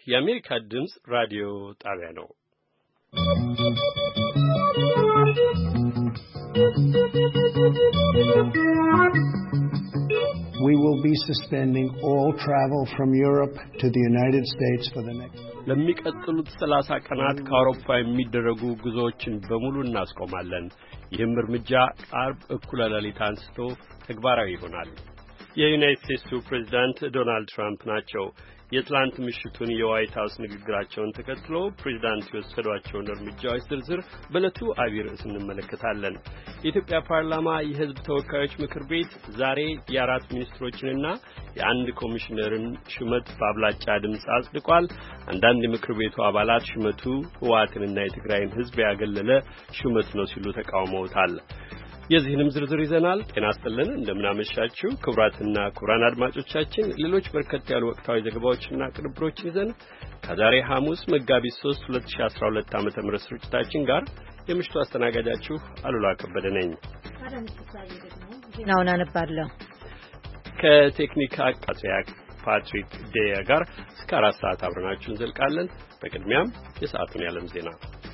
የአሜሪካ ድምፅ ራዲዮ ጣቢያ ነው። We will be suspending all travel from Europe to the United States for the next ለሚቀጥሉት 30 ቀናት ከአውሮፓ የሚደረጉ ጉዞዎችን በሙሉ እናስቆማለን። ይህም እርምጃ አርብ እኩለ ሌሊት አንስቶ ተግባራዊ ይሆናል። የዩናይትድ ስቴትሱ ፕሬዝዳንት ዶናልድ ትራምፕ ናቸው። የትላንት ምሽቱን የዋይት ሃውስ ንግግራቸውን ተከትሎ ፕሬዝዳንት የወሰዷቸውን እርምጃዎች ዝርዝር በዕለቱ አብይ ርዕስ እንመለከታለን። የኢትዮጵያ ፓርላማ የሕዝብ ተወካዮች ምክር ቤት ዛሬ የአራት ሚኒስትሮችንና የአንድ ኮሚሽነርን ሹመት በአብላጫ ድምፅ አጽድቋል። አንዳንድ የምክር ቤቱ አባላት ሹመቱ ህወሓትንና የትግራይን ሕዝብ ያገለለ ሹመት ነው ሲሉ ተቃውመውታል። የዚህንም ዝርዝር ይዘናል። ጤና ይስጥልን፣ እንደምናመሻችሁ ክቡራትና ክቡራን አድማጮቻችን። ሌሎች በርከት ያሉ ወቅታዊ ዘገባዎችና ቅንብሮችን ይዘን ከዛሬ ሐሙስ መጋቢት 3 2012 ዓ.ም ስርጭታችን ጋር የምሽቱ አስተናጋጃችሁ አሉላ ከበደ ነኝ። ዜናውን አነባለሁ። ከቴክኒክ አቃጺያ ፓትሪክ ዴያ ጋር እስከ 4 ሰዓት አብረናችሁ እንዘልቃለን። በቅድሚያም የሰዓቱን የዓለም ዜና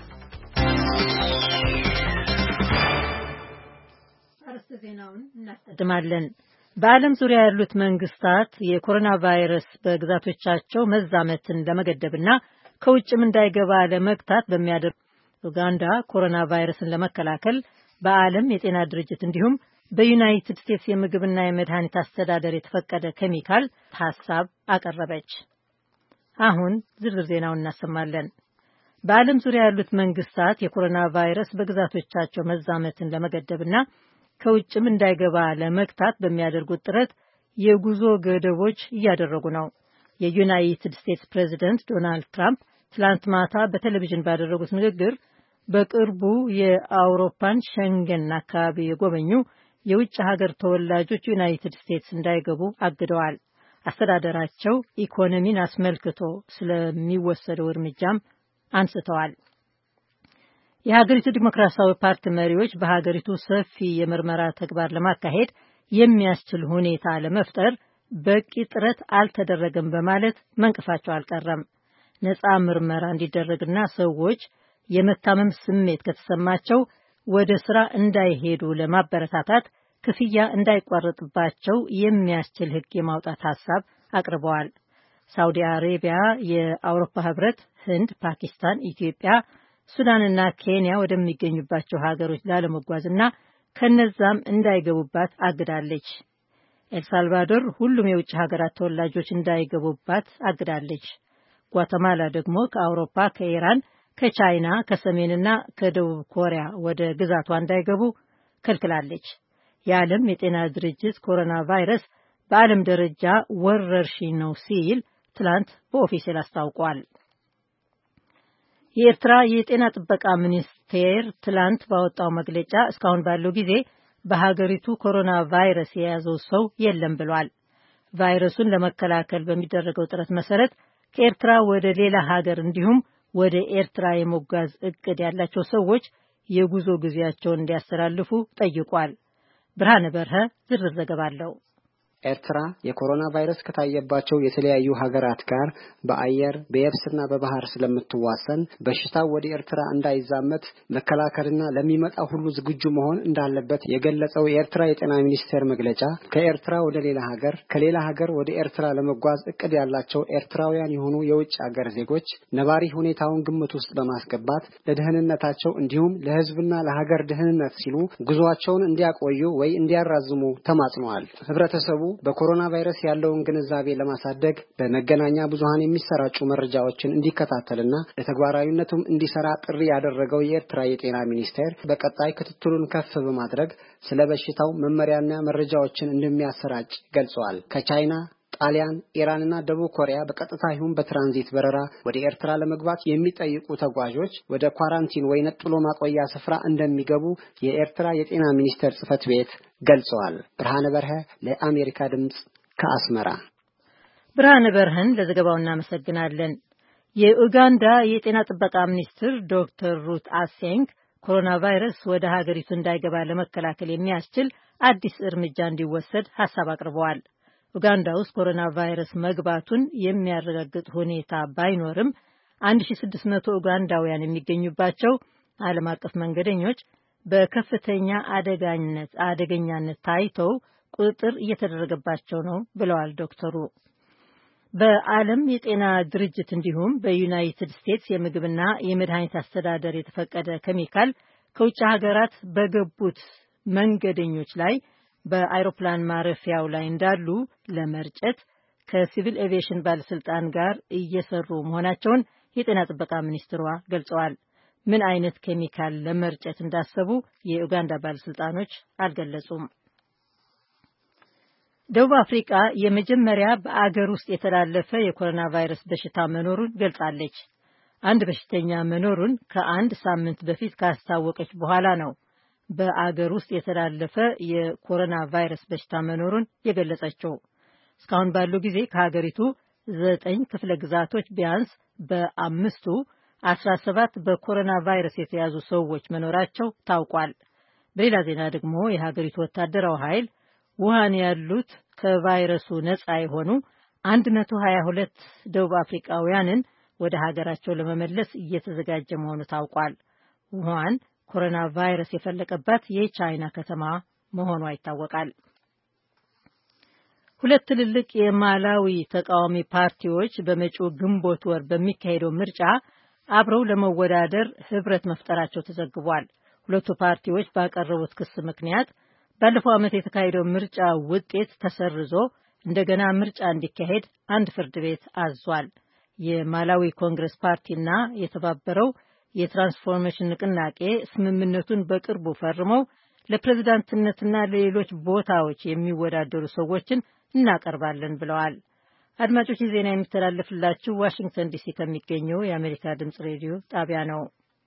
ዜናውን እናስቀድማለን። በዓለም ዙሪያ ያሉት መንግስታት የኮሮና ቫይረስ በግዛቶቻቸው መዛመትን ለመገደብና ከውጭም እንዳይገባ ለመግታት በሚያደርጉ ኡጋንዳ ኮሮና ቫይረስን ለመከላከል በዓለም የጤና ድርጅት እንዲሁም በዩናይትድ ስቴትስ የምግብና የመድኃኒት አስተዳደር የተፈቀደ ኬሚካል ሐሳብ አቀረበች። አሁን ዝርዝር ዜናውን እናሰማለን። በዓለም ዙሪያ ያሉት መንግስታት የኮሮና ቫይረስ በግዛቶቻቸው መዛመትን ለመገደብና ከውጭም እንዳይገባ ለመግታት በሚያደርጉት ጥረት የጉዞ ገደቦች እያደረጉ ነው። የዩናይትድ ስቴትስ ፕሬዝዳንት ዶናልድ ትራምፕ ትላንት ማታ በቴሌቪዥን ባደረጉት ንግግር በቅርቡ የአውሮፓን ሸንገን አካባቢ የጎበኙ የውጭ ሀገር ተወላጆች ዩናይትድ ስቴትስ እንዳይገቡ አግደዋል። አስተዳደራቸው ኢኮኖሚን አስመልክቶ ስለሚወሰደው እርምጃም አንስተዋል። የሀገሪቱ ዲሞክራሲያዊ ፓርቲ መሪዎች በሀገሪቱ ሰፊ የምርመራ ተግባር ለማካሄድ የሚያስችል ሁኔታ ለመፍጠር በቂ ጥረት አልተደረገም በማለት መንቀፋቸው አልቀረም። ነፃ ምርመራ እንዲደረግና ሰዎች የመታመም ስሜት ከተሰማቸው ወደ ስራ እንዳይሄዱ ለማበረታታት ክፍያ እንዳይቋረጥባቸው የሚያስችል ሕግ የማውጣት ሀሳብ አቅርበዋል። ሳውዲ አረቢያ፣ የአውሮፓ ህብረት፣ ህንድ፣ ፓኪስታን፣ ኢትዮጵያ፣ ሱዳንና ኬንያ ወደሚገኙባቸው ሀገሮች ላለመጓዝና ከነዛም እንዳይገቡባት አግዳለች። ኤልሳልቫዶር ሁሉም የውጭ ሀገራት ተወላጆች እንዳይገቡባት አግዳለች። ጓተማላ ደግሞ ከአውሮፓ፣ ከኢራን፣ ከቻይና፣ ከሰሜንና ከደቡብ ኮሪያ ወደ ግዛቷ እንዳይገቡ ከልክላለች። የዓለም የጤና ድርጅት ኮሮና ቫይረስ በዓለም ደረጃ ወረርሽኝ ነው ሲል ትላንት በኦፊሴል አስታውቋል። የኤርትራ የጤና ጥበቃ ሚኒስቴር ትላንት ባወጣው መግለጫ እስካሁን ባለው ጊዜ በሀገሪቱ ኮሮና ቫይረስ የያዘው ሰው የለም ብሏል። ቫይረሱን ለመከላከል በሚደረገው ጥረት መሰረት ከኤርትራ ወደ ሌላ ሀገር እንዲሁም ወደ ኤርትራ የመጓዝ እቅድ ያላቸው ሰዎች የጉዞ ጊዜያቸውን እንዲያስተላልፉ ጠይቋል። ብርሃነ በርሀ ዝርዝር ዘገባ አለው። ኤርትራ የኮሮና ቫይረስ ከታየባቸው የተለያዩ ሀገራት ጋር በአየር በየብስና በባህር ስለምትዋሰን በሽታው ወደ ኤርትራ እንዳይዛመት መከላከልና ለሚመጣ ሁሉ ዝግጁ መሆን እንዳለበት የገለጸው የኤርትራ የጤና ሚኒስቴር መግለጫ ከኤርትራ ወደ ሌላ ሀገር ከሌላ ሀገር ወደ ኤርትራ ለመጓዝ እቅድ ያላቸው ኤርትራውያን የሆኑ የውጭ ሀገር ዜጎች ነባሪ ሁኔታውን ግምት ውስጥ በማስገባት ለደህንነታቸው እንዲሁም ለሕዝብና ለሀገር ደህንነት ሲሉ ጉዟቸውን እንዲያቆዩ ወይ እንዲያራዝሙ ተማጽነዋል። ህብረተሰቡ በኮሮና ቫይረስ ያለውን ግንዛቤ ለማሳደግ በመገናኛ ብዙሃን የሚሰራጩ መረጃዎችን እንዲከታተልና ለተግባራዊነቱም እንዲሰራ ጥሪ ያደረገው የኤርትራ የጤና ሚኒስቴር በቀጣይ ክትትሉን ከፍ በማድረግ ስለ በሽታው መመሪያና መረጃዎችን እንደሚያሰራጭ ገልጸዋል። ከቻይና፣ ጣሊያን፣ ኢራንና ደቡብ ኮሪያ በቀጥታ ይሁን በትራንዚት በረራ ወደ ኤርትራ ለመግባት የሚጠይቁ ተጓዦች ወደ ኳራንቲን ወይ ነጥሎ ማቆያ ስፍራ እንደሚገቡ የኤርትራ የጤና ሚኒስቴር ጽሕፈት ቤት ገልጸዋል። ብርሃነ በርሀ ለአሜሪካ ድምጽ ከአስመራ። ብርሃነ በርሀን ለዘገባው እናመሰግናለን። የኡጋንዳ የጤና ጥበቃ ሚኒስትር ዶክተር ሩት አሴንግ ኮሮና ቫይረስ ወደ ሀገሪቱ እንዳይገባ ለመከላከል የሚያስችል አዲስ እርምጃ እንዲወሰድ ሐሳብ አቅርበዋል። ኡጋንዳ ውስጥ ኮሮና ቫይረስ መግባቱን የሚያረጋግጥ ሁኔታ ባይኖርም 1600 ኡጋንዳውያን የሚገኙባቸው ዓለም አቀፍ መንገደኞች በከፍተኛ አደገኛነት ታይተው ቁጥጥር እየተደረገባቸው ነው ብለዋል ዶክተሩ። በዓለም የጤና ድርጅት እንዲሁም በዩናይትድ ስቴትስ የምግብና የመድኃኒት አስተዳደር የተፈቀደ ኬሚካል ከውጭ ሀገራት በገቡት መንገደኞች ላይ በአይሮፕላን ማረፊያው ላይ እንዳሉ ለመርጨት ከሲቪል ኤቪዬሽን ባለስልጣን ጋር እየሰሩ መሆናቸውን የጤና ጥበቃ ሚኒስትሯ ገልጸዋል። ምን አይነት ኬሚካል ለመርጨት እንዳሰቡ የኡጋንዳ ባለስልጣኖች አልገለጹም። ደቡብ አፍሪካ የመጀመሪያ በአገር ውስጥ የተላለፈ የኮሮና ቫይረስ በሽታ መኖሩን ገልጻለች። አንድ በሽተኛ መኖሩን ከአንድ ሳምንት በፊት ካስታወቀች በኋላ ነው በአገር ውስጥ የተላለፈ የኮሮና ቫይረስ በሽታ መኖሩን የገለጸችው። እስካሁን ባለው ጊዜ ከሀገሪቱ 9 ክፍለ ግዛቶች ቢያንስ በአምስቱ 17 በኮሮና ቫይረስ የተያዙ ሰዎች መኖራቸው ታውቋል። በሌላ ዜና ደግሞ የሀገሪቱ ወታደራዊ ኃይል ውሃን ያሉት ከቫይረሱ ነፃ የሆኑ 122 ደቡብ አፍሪካውያንን ወደ ሀገራቸው ለመመለስ እየተዘጋጀ መሆኑ ታውቋል። ውሃን ኮሮና ቫይረስ የፈለቀባት የቻይና ከተማ መሆኗ ይታወቃል። ሁለት ትልልቅ የማላዊ ተቃዋሚ ፓርቲዎች በመጪው ግንቦት ወር በሚካሄደው ምርጫ አብረው ለመወዳደር ህብረት መፍጠራቸው ተዘግቧል። ሁለቱ ፓርቲዎች ባቀረቡት ክስ ምክንያት ባለፈው ዓመት የተካሄደው ምርጫ ውጤት ተሰርዞ እንደገና ምርጫ እንዲካሄድ አንድ ፍርድ ቤት አዟል። የማላዊ ኮንግረስ ፓርቲና የተባበረው የትራንስፎርሜሽን ንቅናቄ ስምምነቱን በቅርቡ ፈርመው ለፕሬዝዳንትነትና ለሌሎች ቦታዎች የሚወዳደሩ ሰዎችን እናቀርባለን ብለዋል። አድማጮች ዜና የሚተላለፍላችሁ ዋሽንግተን ዲሲ ከሚገኘው የአሜሪካ ድምጽ ሬዲዮ ጣቢያ ነው።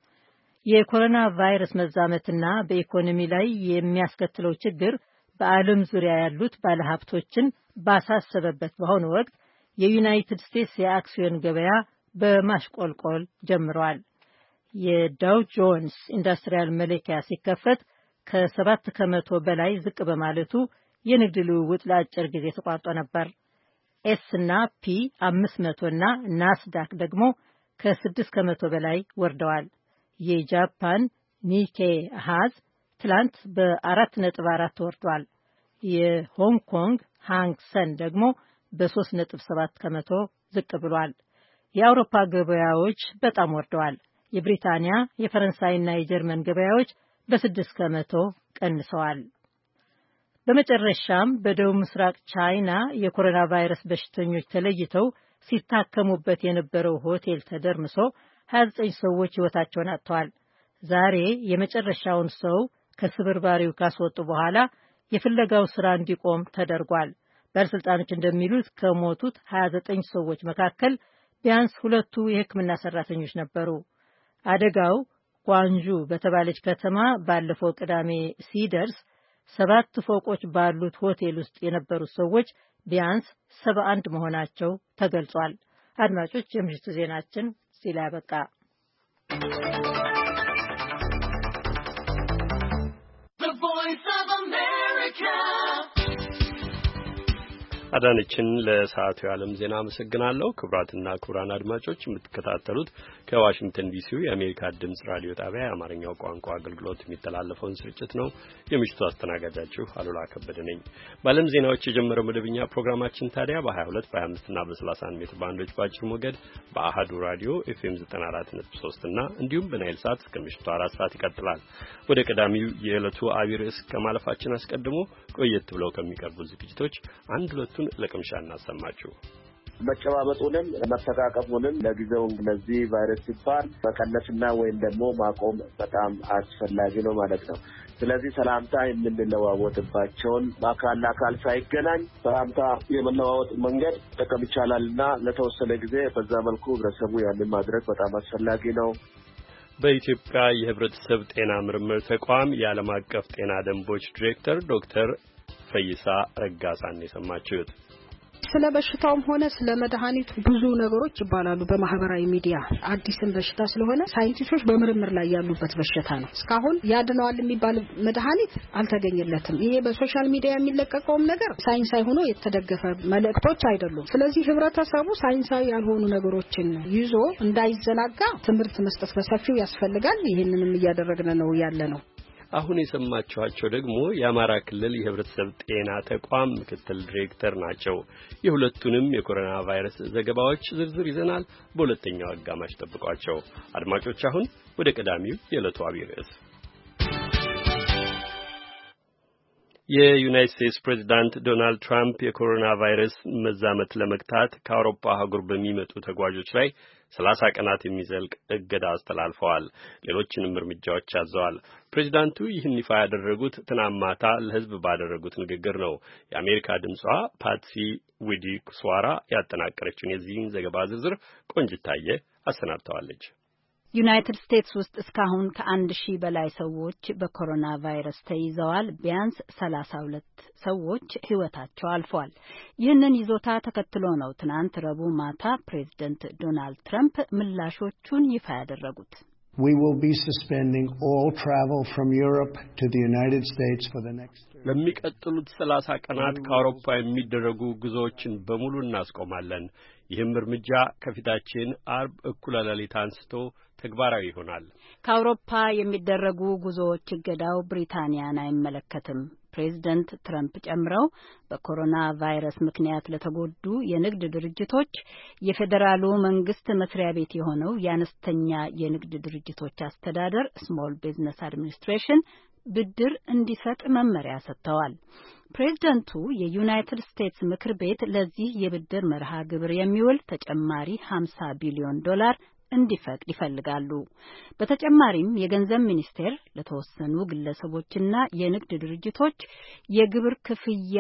የኮሮና ቫይረስ መዛመትና በኢኮኖሚ ላይ የሚያስከትለው ችግር በዓለም ዙሪያ ያሉት ባለሀብቶችን ባሳሰበበት በአሁኑ ወቅት የዩናይትድ ስቴትስ የአክሲዮን ገበያ በማሽቆልቆል ጀምሯል። የዳው ጆንስ ኢንዱስትሪያል መለኪያ ሲከፈት ከ7 ከመቶ በላይ ዝቅ በማለቱ የንግድ ልውውጥ ለአጭር ጊዜ ተቋርጦ ነበር። ኤስ እና ፒ 500 እና ናስዳክ ደግሞ ከ6 ከመቶ በላይ ወርደዋል። የጃፓን ኒኬ አሃዝ ትላንት በ4.4 ወርዷል። የሆንግ ኮንግ ሃንግ ሰን ደግሞ በ3.7 ከመቶ ዝቅ ብሏል። የአውሮፓ ገበያዎች በጣም ወርደዋል። የብሪታንያ፣ የፈረንሳይና የጀርመን ገበያዎች በ6 ከመቶ ቀንሰዋል። በመጨረሻም በደቡብ ምስራቅ ቻይና የኮሮና ቫይረስ በሽተኞች ተለይተው ሲታከሙበት የነበረው ሆቴል ተደርምሶ 29 ሰዎች ሕይወታቸውን አጥተዋል። ዛሬ የመጨረሻውን ሰው ከስብርባሪው ካስወጡ በኋላ የፍለጋው ስራ እንዲቆም ተደርጓል። ባለስልጣኖች እንደሚሉት ከሞቱት 29 ሰዎች መካከል ቢያንስ 2 የሕክምና ሰራተኞች ነበሩ። አደጋው ጓንጁ በተባለች ከተማ ባለፈው ቅዳሜ ሲደርስ 7 ፎቆች ባሉት ሆቴል ውስጥ የነበሩት ሰዎች ቢያንስ 71 መሆናቸው ተገልጿል። አድማጮች፣ የምሽቱ ዜናችን እዚህ ላይ አበቃ። አዳነችን ለሰዓቱ የዓለም ዜና አመሰግናለሁ። ክቡራትና ክቡራን አድማጮች የምትከታተሉት ከዋሽንግተን ዲሲው የአሜሪካ ድምጽ ራዲዮ ጣቢያ የአማርኛው ቋንቋ አገልግሎት የሚተላለፈውን ስርጭት ነው። የምሽቱ አስተናጋጃችሁ አሉላ ከበደ ነኝ። በዓለም ዜናዎች የጀመረው መደበኛ ፕሮግራማችን ታዲያ በ22 በ25 እና በ31 ሜትር ባንዶች ባጭር ሞገድ በአሃዱ ራዲዮ ኤፍኤም 94.3 እና እንዲሁም በናይል ሳት እስከ ምሽቱ 4 ሰዓት ይቀጥላል። ወደ ቀዳሚው የዕለቱ አብይ ርዕስ ከማለፋችን አስቀድሞ ቆየት ብለው ከሚቀርቡ ዝግጅቶች አንድ ሁለቱን ለቅምሻ እናሰማችሁ። መጨባበጡንም መተቃቀፉንም ለጊዜው ለዚህ ቫይረስ ሲባል መቀነስና ወይም ደግሞ ማቆም በጣም አስፈላጊ ነው ማለት ነው። ስለዚህ ሰላምታ የምንለዋወጥባቸውን አካል ለአካል ሳይገናኝ ሰላምታ የመለዋወጥ መንገድ ጠቀም ይቻላልና ለተወሰነ ጊዜ በዛ መልኩ ህብረተሰቡ ያንን ማድረግ በጣም አስፈላጊ ነው። በኢትዮጵያ የህብረተሰብ ጤና ምርምር ተቋም የዓለም አቀፍ ጤና ደንቦች ዲሬክተር ዶክተር ፈይሳ ረጋሳን የሰማችሁት። ስለ በሽታውም ሆነ ስለ መድኃኒቱ ብዙ ነገሮች ይባላሉ በማህበራዊ ሚዲያ። አዲስን በሽታ ስለሆነ ሳይንቲስቶች በምርምር ላይ ያሉበት በሽታ ነው። እስካሁን ያድነዋል የሚባል መድኃኒት አልተገኘለትም። ይሄ በሶሻል ሚዲያ የሚለቀቀውም ነገር ሳይንሳዊ ሆኖ የተደገፈ መልእክቶች አይደሉም። ስለዚህ ህብረተሰቡ ሳይንሳዊ ያልሆኑ ነገሮችን ይዞ እንዳይዘናጋ ትምህርት መስጠት በሰፊው ያስፈልጋል። ይሄንንም እያደረግን ነው ያለነው። አሁን የሰማችኋቸው ደግሞ የአማራ ክልል የህብረተሰብ ጤና ተቋም ምክትል ዲሬክተር ናቸው። የሁለቱንም የኮሮና ቫይረስ ዘገባዎች ዝርዝር ይዘናል። በሁለተኛው አጋማሽ ጠብቋቸው አድማጮች። አሁን ወደ ቀዳሚው የዕለቱ አብይ ርዕስ የዩናይትድ ስቴትስ ፕሬዝዳንት ዶናልድ ትራምፕ የኮሮና ቫይረስ መዛመት ለመግታት ከአውሮፓ አህጉር በሚመጡ ተጓዦች ላይ 30 ቀናት የሚዘልቅ እገዳ አስተላልፈዋል። ሌሎችንም እርምጃዎች አዘዋል። ፕሬዝዳንቱ ይህን ይፋ ያደረጉት ትናንት ማታ ለህዝብ ባደረጉት ንግግር ነው። የአሜሪካ ድምጿ ፓትሲ ዊዲኩስዋራ ያጠናቀረችውን የዚህን ዘገባ ዝርዝር ቆንጅታየ አሰናድተዋለች። ዩናይትድ ስቴትስ ውስጥ እስካሁን ከ1000 በላይ ሰዎች በኮሮና ቫይረስ ተይዘዋል። ቢያንስ 32 ሰዎች ህይወታቸው አልፏል። ይህንን ይዞታ ተከትሎ ነው ትናንት ረቡዕ ማታ ፕሬዝዳንት ዶናልድ ትራምፕ ምላሾቹን ይፋ ያደረጉት። We will be suspending all travel from Europe to the United States for the next ለሚቀጥሉት 30 ቀናት ከአውሮፓ የሚደረጉ ጉዞዎችን በሙሉ እናስቆማለን። ይህም እርምጃ ከፊታችን አርብ እኩለ ሌሊት አንስቶ ተግባራዊ ይሆናል። ከአውሮፓ የሚደረጉ ጉዞዎች እገዳው ብሪታንያን አይመለከትም። ፕሬዝዳንት ትራምፕ ጨምረው በኮሮና ቫይረስ ምክንያት ለተጎዱ የንግድ ድርጅቶች የፌዴራሉ መንግስት መስሪያ ቤት የሆነው የአነስተኛ የንግድ ድርጅቶች አስተዳደር ስሞል ቢዝነስ አድሚኒስትሬሽን ብድር እንዲሰጥ መመሪያ ሰጥተዋል። ፕሬዝዳንቱ የዩናይትድ ስቴትስ ምክር ቤት ለዚህ የብድር መርሃ ግብር የሚውል ተጨማሪ $50 ቢሊዮን እንዲፈቅድ ይፈልጋሉ። በተጨማሪም የገንዘብ ሚኒስቴር ለተወሰኑ ግለሰቦችና የንግድ ድርጅቶች የግብር ክፍያ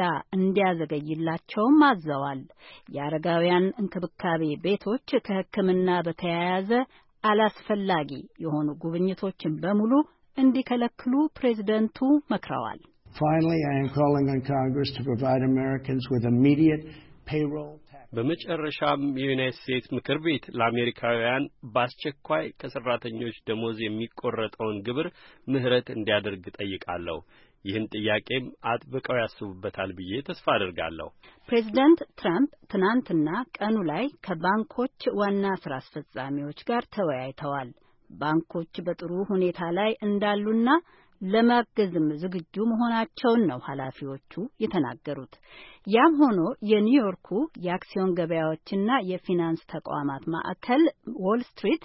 እንዲያዘገይላቸውም አዘዋል። የአረጋውያን እንክብካቤ ቤቶች ከሕክምና በተያያዘ አላስፈላጊ የሆኑ ጉብኝቶችን በሙሉ እንዲከለክሉ ፕሬዝዳንቱ መክረዋል። Finally, I am calling on Congress to provide Americans with immediate payroll. በመጨረሻም የዩናይትድ ስቴትስ ምክር ቤት ለአሜሪካውያን በአስቸኳይ ከሰራተኞች ደሞዝ የሚቆረጠውን ግብር ምህረት እንዲያደርግ ጠይቃለሁ። ይህን ጥያቄም አጥብቀው ያስቡበታል ብዬ ተስፋ አደርጋለሁ። ፕሬዝዳንት ትራምፕ ትናንትና ቀኑ ላይ ከባንኮች ዋና ስራ አስፈጻሚዎች ጋር ተወያይተዋል። ባንኮች በጥሩ ሁኔታ ላይ እንዳሉና ለማገዝም ዝግጁ መሆናቸውን ነው ኃላፊዎቹ የተናገሩት። ያም ሆኖ የኒውዮርኩ የአክሲዮን ገበያዎችና የፊናንስ ተቋማት ማዕከል ዎል ስትሪት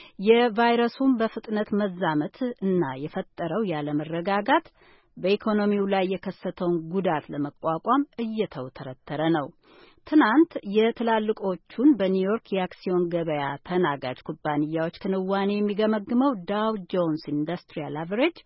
የቫይረሱን በፍጥነት መዛመት እና የፈጠረው ያለመረጋጋት በኢኮኖሚው ላይ የከሰተውን ጉዳት ለመቋቋም እየተውተረተረ ነው። ትናንት የትላልቆቹን በኒውዮርክ የአክሲዮን ገበያ ተናጋጅ ኩባንያዎች ክንዋኔ የሚገመግመው ዳው ጆንስ ኢንዱስትሪያል አቨሬጅ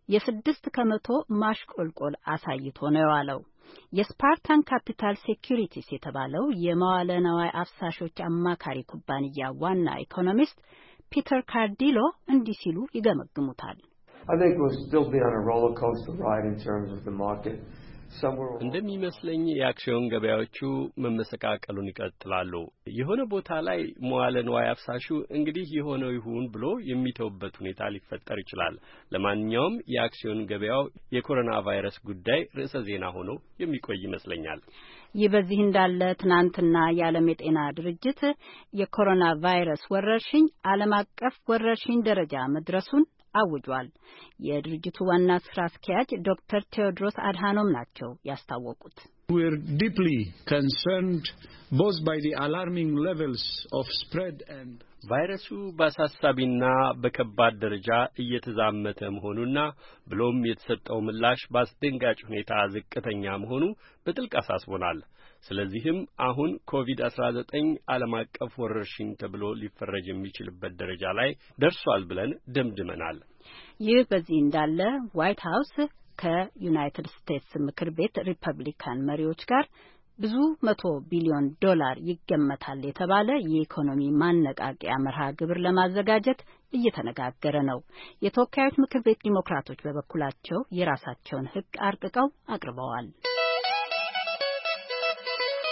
የ6% ማሽቆልቆል አሳይቶ ነው የዋለው። የስፓርታን ካፒታል ሴኩሪቲስ የተባለው የመዋለ ነዋይ አፍሳሾች አማካሪ ኩባንያ ዋና ኢኮኖሚስት ፒተር ካርዲሎ እንዲህ ሲሉ ይገመግሙታል። I think we'll still be on a roller coaster ride in terms of the market. እንደሚመስለኝ የአክሲዮን ገበያዎቹ መመሰቃቀሉን ይቀጥላሉ። የሆነ ቦታ ላይ መዋለ ንዋይ አፍሳሹ እንግዲህ የሆነው ይሁን ብሎ የሚተውበት ሁኔታ ሊፈጠር ይችላል። ለማንኛውም የአክሲዮን ገበያው የኮሮና ቫይረስ ጉዳይ ርዕሰ ዜና ሆኖ የሚቆይ ይመስለኛል። ይህ በዚህ እንዳለ ትናንትና የዓለም የጤና ድርጅት የኮሮና ቫይረስ ወረርሽኝ ዓለም አቀፍ ወረርሽኝ ደረጃ መድረሱን አውጇል። የድርጅቱ ዋና ስራ አስኪያጅ ዶክተር ቴዎድሮስ አድሃኖም ናቸው ያስታወቁት። We're deeply concerned both by the alarming levels of spread and ቫይረሱ በአሳሳቢና በከባድ ደረጃ እየተዛመተ መሆኑና ብሎም የተሰጠው ምላሽ በአስደንጋጭ ሁኔታ ዝቅተኛ መሆኑ በጥልቅ አሳስቦናል። ስለዚህም አሁን ኮቪድ-19 ዓለም አቀፍ ወረርሽኝ ተብሎ ሊፈረጅ የሚችልበት ደረጃ ላይ ደርሷል ብለን ደምድመናል። ይህ በዚህ እንዳለ ዋይት ሃውስ ከዩናይትድ ስቴትስ ምክር ቤት ሪፐብሊካን መሪዎች ጋር ብዙ $100 ቢሊዮን ይገመታል የተባለ የኢኮኖሚ ማነቃቂያ መርሃ ግብር ለማዘጋጀት እየተነጋገረ ነው። የተወካዮች ምክር ቤት ዲሞክራቶች በበኩላቸው የራሳቸውን ሕግ አርቅቀው አቅርበዋል።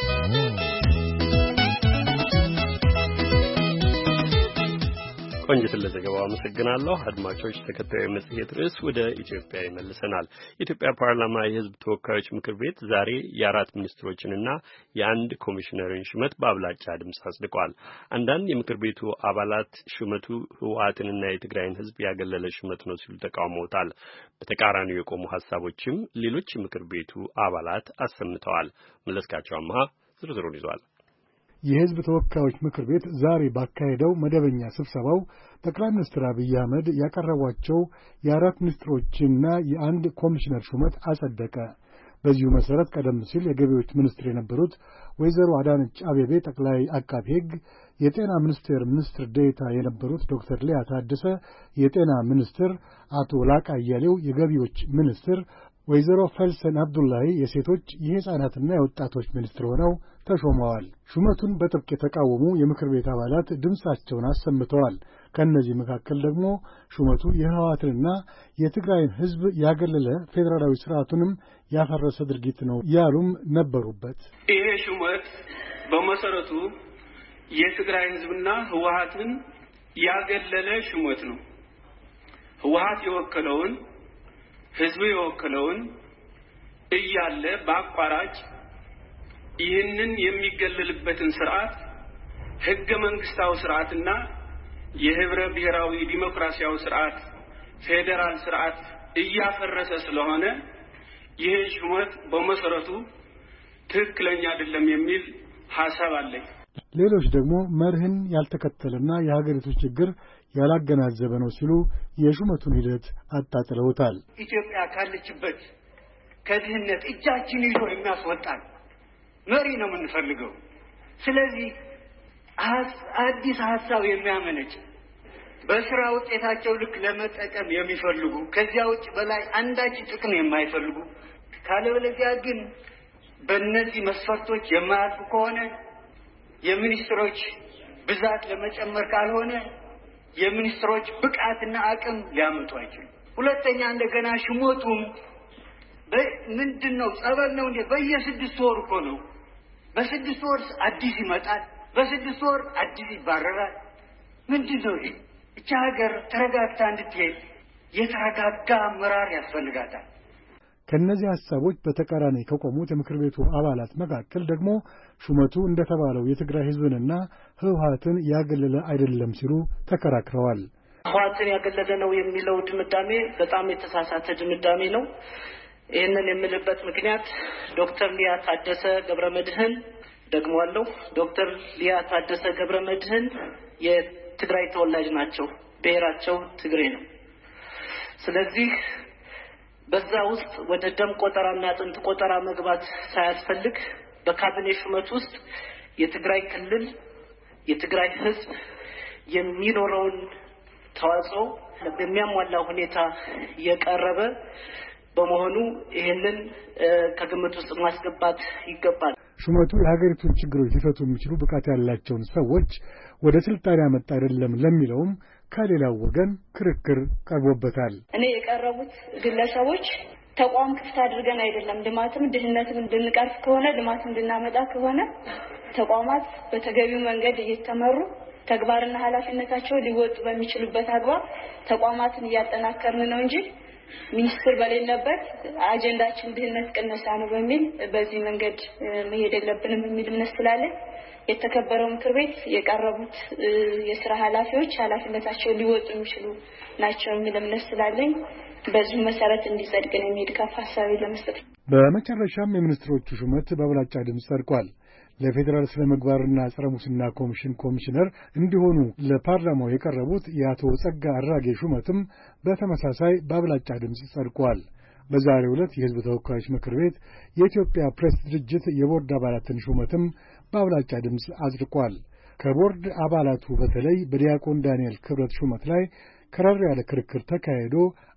ቆንጅት ለዘገባው አመሰግናለሁ። አድማጮች ተከታዩ መጽሔት ርዕስ ወደ ኢትዮጵያ ይመልሰናል። የኢትዮጵያ ፓርላማ የሕዝብ ተወካዮች ምክር ቤት ዛሬ የአራት ሚኒስትሮችንና የአንድ ኮሚሽነርን ሹመት በአብላጫ ድምፅ አጽድቋል። አንዳንድ የምክር ቤቱ አባላት ሹመቱ ህወሓትንና የትግራይን ሕዝብ ያገለለ ሹመት ነው ሲሉ ተቃውመውታል። በተቃራኒው የቆሙ ሀሳቦችም ሌሎች የምክር ቤቱ አባላት አሰምተዋል። መለስካቸው አማሃ ዝርዝሩን ይዟል። የሕዝብ ተወካዮች ምክር ቤት ዛሬ ባካሄደው መደበኛ ስብሰባው ጠቅላይ ሚኒስትር አብይ አህመድ ያቀረቧቸው የአራት ሚኒስትሮችና የአንድ ኮሚሽነር ሹመት አጸደቀ። በዚሁ መሰረት ቀደም ሲል የገቢዎች ሚኒስትር የነበሩት ወይዘሮ አዳነች አቤቤ ጠቅላይ አቃቤ ሕግ፣ የጤና ሚኒስቴር ሚኒስትር ዴኤታ የነበሩት ዶክተር ሊያ ታደሰ የጤና ሚኒስትር፣ አቶ ላቃ አያሌው የገቢዎች ሚኒስትር፣ ወይዘሮ ፈልሰን አብዱላሂ የሴቶች የሕፃናትና የወጣቶች ሚኒስትር ሆነው ተሾመዋል። ሹመቱን በጥብቅ የተቃወሙ የምክር ቤት አባላት ድምፃቸውን አሰምተዋል። ከእነዚህ መካከል ደግሞ ሹመቱ የህወሓትንና የትግራይን ሕዝብ ያገለለ ፌዴራላዊ ስርዓቱንም ያፈረሰ ድርጊት ነው ያሉም ነበሩበት። ይሄ ሹመት በመሰረቱ የትግራይ ሕዝብና ህወሓትን ያገለለ ሹመት ነው። ህወሓት የወከለውን ህዝብ የወከለውን እያለ በአቋራጭ ይህንን የሚገለልበትን ስርዓት ህገ መንግስታዊ ስርዓትና የህብረ ብሔራዊ ዲሞክራሲያዊ ስርዓት ፌዴራል ስርዓት እያፈረሰ ስለሆነ ይሄ ሹመት በመሰረቱ ትክክለኛ አይደለም የሚል ሐሳብ አለኝ። ሌሎች ደግሞ መርህን ያልተከተለና የሀገሪቱ ችግር ያላገናዘበ ነው ሲሉ የሹመቱን ሂደት አጣጥለውታል። ኢትዮጵያ ካለችበት ከድህነት እጃችን ይዞ የሚያስወጣን መሪ ነው የምንፈልገው። ስለዚህ አዲስ ሐሳብ የሚያመነጭ በስራ ውጤታቸው ልክ ለመጠቀም የሚፈልጉ ከዚያ ውጭ በላይ አንዳች ጥቅም የማይፈልጉ ካለበለዚያ ግን በእነዚህ መስፈርቶች የማያልፉ ከሆነ የሚኒስትሮች ብዛት ለመጨመር ካልሆነ የሚኒስትሮች ብቃትና አቅም ሊያመጡ አይችሉም። ሁለተኛ እንደገና ሹመቱም ምንድነው ጸበል ነው እንዴ? በየ6 ወር እኮ ነው። በ6 ወር አዲስ ይመጣል፣ በ6 ወር አዲስ ይባረራል። ምንድነው ይሄ? እቺ ሀገር ተረጋግታ እንድትሄድ የተረጋጋ አመራር ያስፈልጋታል። ከነዚህ ሐሳቦች በተቃራኒ ከቆሙት የምክር ቤቱ አባላት መካከል ደግሞ ሹመቱ እንደተባለው የትግራይ ሕዝብንና ህወሓትን ያገለለ አይደለም ሲሉ ተከራክረዋል። ህወሓትን ያገለለ ነው የሚለው ድምዳሜ በጣም የተሳሳተ ድምዳሜ ነው። ይህንን የምልበት ምክንያት ዶክተር ሊያ ታደሰ ገብረመድህን ደግሞዋለሁ፣ ዶክተር ሊያ ታደሰ ገብረመድህን የትግራይ ተወላጅ ናቸው። ብሔራቸው ትግሬ ነው። ስለዚህ በዛ ውስጥ ወደ ደም ቆጠራና አጥንት ቆጠራ መግባት ሳያስፈልግ በካቢኔ ሹመት ውስጥ የትግራይ ክልል የትግራይ ሕዝብ የሚኖረውን ተዋጽኦ በሚያሟላ ሁኔታ የቀረበ በመሆኑ ይሄንን ከግምት ውስጥ ማስገባት ይገባል። ሹመቱ የሀገሪቱን ችግሮች ሊፈቱ የሚችሉ ብቃት ያላቸውን ሰዎች ወደ ስልጣን ያመጣ አይደለም ለሚለውም ከሌላው ወገን ክርክር ቀርቦበታል። እኔ የቀረቡት ግለሰቦች ተቋም ክፍት አድርገን አይደለም ልማትም ድህነትም እንድንቀርፍ ከሆነ ልማትም እንድናመጣ ከሆነ ተቋማት በተገቢው መንገድ እየተመሩ ተግባርና ኃላፊነታቸው ሊወጡ በሚችሉበት አግባብ ተቋማትን እያጠናከርን ነው እንጂ ሚኒስትር በሌለበት አጀንዳችን ድህነት ቅነሳ ነው በሚል በዚህ መንገድ መሄድ የለብንም የሚል እምነት ስላለኝ የተከበረው ምክር ቤት የቀረቡት የሥራ ኃላፊዎች ኃላፊነታቸው ሊወጡ የሚችሉ ናቸው የሚል እምነት ስላለኝ በዚህ መሰረት እንዲጸድቅ ነው የሚድጋፍ ሐሳብ ለመስጠት። በመጨረሻም የሚኒስትሮቹ ሹመት በአብላጫ ድምፅ ጸድቋል። ለፌዴራል ስነ ምግባርና ጸረ ሙስና ኮሚሽን ኮሚሽነር እንዲሆኑ ለፓርላማው የቀረቡት የአቶ ጸጋ አራጌ ሹመትም በተመሳሳይ በአብላጫ ድምፅ ጸድቋል። በዛሬው ዕለት የሕዝብ ተወካዮች ምክር ቤት የኢትዮጵያ ፕሬስ ድርጅት የቦርድ አባላትን ሹመትም በአብላጫ ድምፅ አጽድቋል። ከቦርድ አባላቱ በተለይ በዲያቆን ዳንኤል ክብረት ሹመት ላይ ከረር ያለ ክርክር ተካሂዶ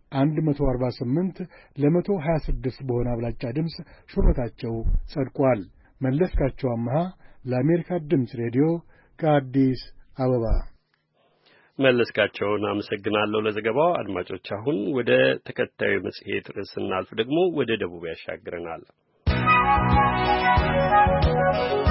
148 ለ126 በሆነ አብላጫ ድምፅ ሹመታቸው ጸድቋል። መለስካቸው አማሃ ለአሜሪካ ድምፅ ሬዲዮ ከአዲስ አበባ። መለስካቸውን አመሰግናለሁ ለዘገባው። አድማጮች አሁን ወደ ተከታዩ መጽሔት ርዕስ ስናልፍ ደግሞ ወደ ደቡብ ያሻግረናል።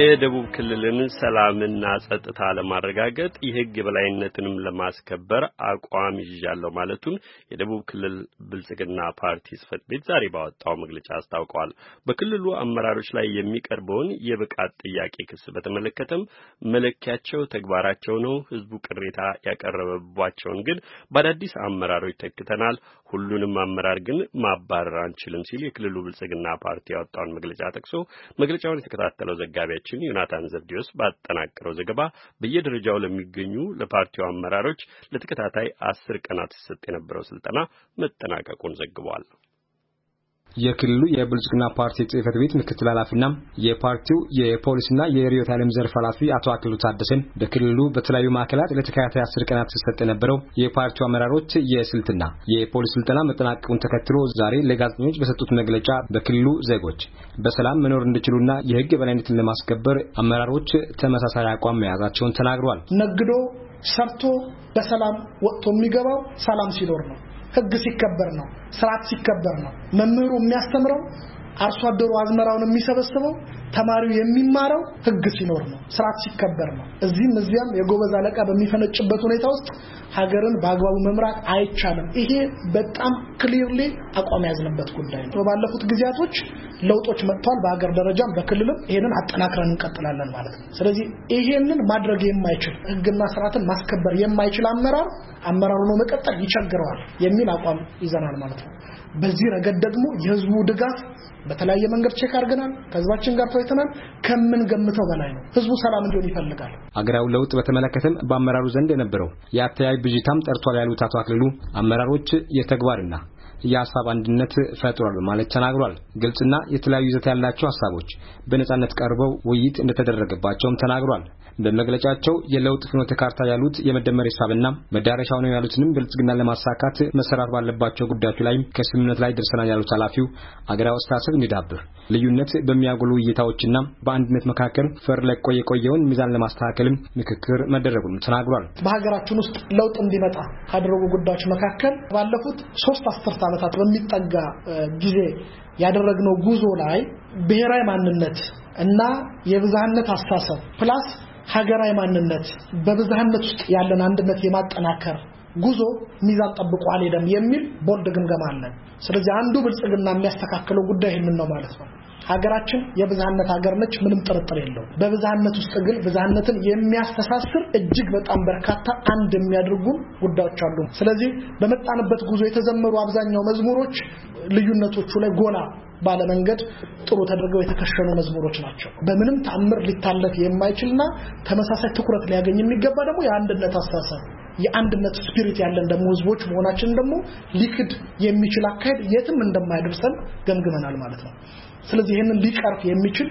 የደቡብ ክልልን ሰላምና ጸጥታ ለማረጋገጥ የሕግ የበላይነትንም ለማስከበር አቋም ይዣለሁ ማለቱን የደቡብ ክልል ብልጽግና ፓርቲ ጽሕፈት ቤት ዛሬ ባወጣው መግለጫ አስታውቋል። በክልሉ አመራሮች ላይ የሚቀርበውን የብቃት ጥያቄ ክስ በተመለከተም መለኪያቸው ተግባራቸው ነው፣ ሕዝቡ ቅሬታ ያቀረበባቸውን ግን በአዳዲስ አመራሮች ተክተናል፣ ሁሉንም አመራር ግን ማባረር አንችልም ሲል የክልሉ ብልጽግና ፓርቲ ያወጣውን መግለጫ ጠቅሶ መግለጫውን የተከታተለው ዘጋቢያችን ዮናታን ዘብዲዮስ ባጠናቀረው ዘገባ በየደረጃው ለሚገኙ ለፓርቲው አመራሮች ለተከታታይ 10 ቀናት ሲሰጥ የነበረው ስልጠና መጠናቀቁን ዘግቧል። የክልሉ የብልጽግና ፓርቲ ጽሕፈት ቤት ምክትል ኃላፊና የፓርቲው የፖሊስና የሪዮት ዓለም ዘርፍ ኃላፊ አቶ አክሊሉ ታደሰን በክልሉ በተለያዩ ማዕከላት ለተከታታይ 10 ቀናት ሲሰጥ የነበረው የፓርቲው አመራሮች የስልትና የፖሊስ ስልጠና መጠናቀቁን ተከትሎ ዛሬ ለጋዜጠኞች በሰጡት መግለጫ በክልሉ ዜጎች በሰላም መኖር እንዲችሉና የሕግ የበላይነትን ለማስከበር አመራሮች ተመሳሳይ አቋም መያዛቸውን ተናግረዋል። ነግዶ ሰርቶ በሰላም ወጥቶ የሚገባው ሰላም ሲኖር ነው። ሕግ ሲከበር ነው። ስርዓት ሲከበር ነው። መምህሩ የሚያስተምረው አርሶ አደሩ አዝመራውን የሚሰበስበው ተማሪው የሚማረው ሕግ ሲኖር ነው። ስርዓት ሲከበር ነው። እዚህም የጎበዝ አለቃ በሚፈነጭበት ሁኔታ ውስጥ ሀገርን በአግባቡ መምራት አይቻልም። ይሄ በጣም ክሊርሊ አቋም ያዝነበት ጉዳይ ነው። ባለፉት ጊዜያቶች ለውጦች መጥተዋል። በአገር ደረጃም በክልልም ይሄንን አጠናክረን እንቀጥላለን ማለት ነው። ስለዚህ ይሄንን ማድረግ የማይችል ሕግና ስርዓትን ማስከበር የማይችል አመራሩ ነው መቀጠል ይቸግረዋል የሚል አቋም ይዘናል ማለት ነው። በዚህ ረገድ ደግሞ የህዝቡ ድጋፍ በተለያየ መንገድ ቼክ አድርገናል። ከህዝባችን ጋር ተወያይተናል። ከምን ገምተው በላይ ነው። ህዝቡ ሰላም እንዲሆን ይፈልጋል። አገራው ለውጥ በተመለከተም በአመራሩ ዘንድ የነበረው የአተያይ ብዥታም ጠርቷል ያሉት አቶ አክሊሉ አመራሮች የተግባርና የሐሳብ አንድነት ፈጥሯል ማለት ተናግሯል። ግልጽና የተለያዩ ይዘት ያላቸው ሐሳቦች በነጻነት ቀርበው ውይይት እንደተደረገባቸውም ተናግሯል። በመግለጫቸው የለውጥ ፍኖተ ካርታ ያሉት የመደመር ሐሳብና መዳረሻው ነው ያሉትንም ብልጽግና ለማሳካት መሰራት ባለባቸው ጉዳዮች ላይ ከስምምነት ላይ ደርሰናል ያሉት ኃላፊው አገራው አስተሳሰብ እንዲዳብር ልዩነት በሚያጎሉ እይታዎችና በአንድነት መካከል ፈር ለቆ የቆየውን ሚዛን ለማስተካከልም ምክክር መደረጉን ተናግሯል። በሀገራችን ውስጥ ለውጥ እንዲመጣ ካደረጉ ጉዳዮች መካከል ባለፉት 3 አስርት ዓመታት በሚጠጋ ጊዜ ያደረግነው ጉዞ ላይ ብሔራዊ ማንነት እና የብዝሃነት አስተሳሰብ ፕላስ ሀገራዊ ማንነት በብዝሃነት ውስጥ ያለን አንድነት የማጠናከር ጉዞ ሚዛን ጠብቆ አልሄደም የሚል ቦልድ ግምገማ አለን። ስለዚህ አንዱ ብልጽግና የሚያስተካክለው ጉዳይ ይሄንን ነው ማለት ነው። ሀገራችን የብዝሃነት ሀገር ነች፣ ምንም ጥርጥር የለውም። በብዝሃነት ውስጥ ግን ብዝሃነትን የሚያስተሳስር እጅግ በጣም በርካታ አንድ የሚያደርጉ ጉዳዮች አሉ። ስለዚህ በመጣንበት ጉዞ የተዘመሩ አብዛኛው መዝሙሮች ልዩነቶቹ ላይ ጎላ ባለመንገድ ጥሩ ተደርገው የተከሸኑ መዝሙሮች ናቸው። በምንም ተአምር ሊታለፍ የማይችልና ተመሳሳይ ትኩረት ሊያገኝ የሚገባ ደግሞ የአንድነት አስተሳሰብ የአንድነት ስፒሪት ያለን ደግሞ ህዝቦች መሆናችን ደግሞ ሊክድ የሚችል አካሄድ የትም እንደማይደርሰን ገምግመናል ማለት ነው። ስለዚህ ይሄንን ሊቀርፍ የሚችል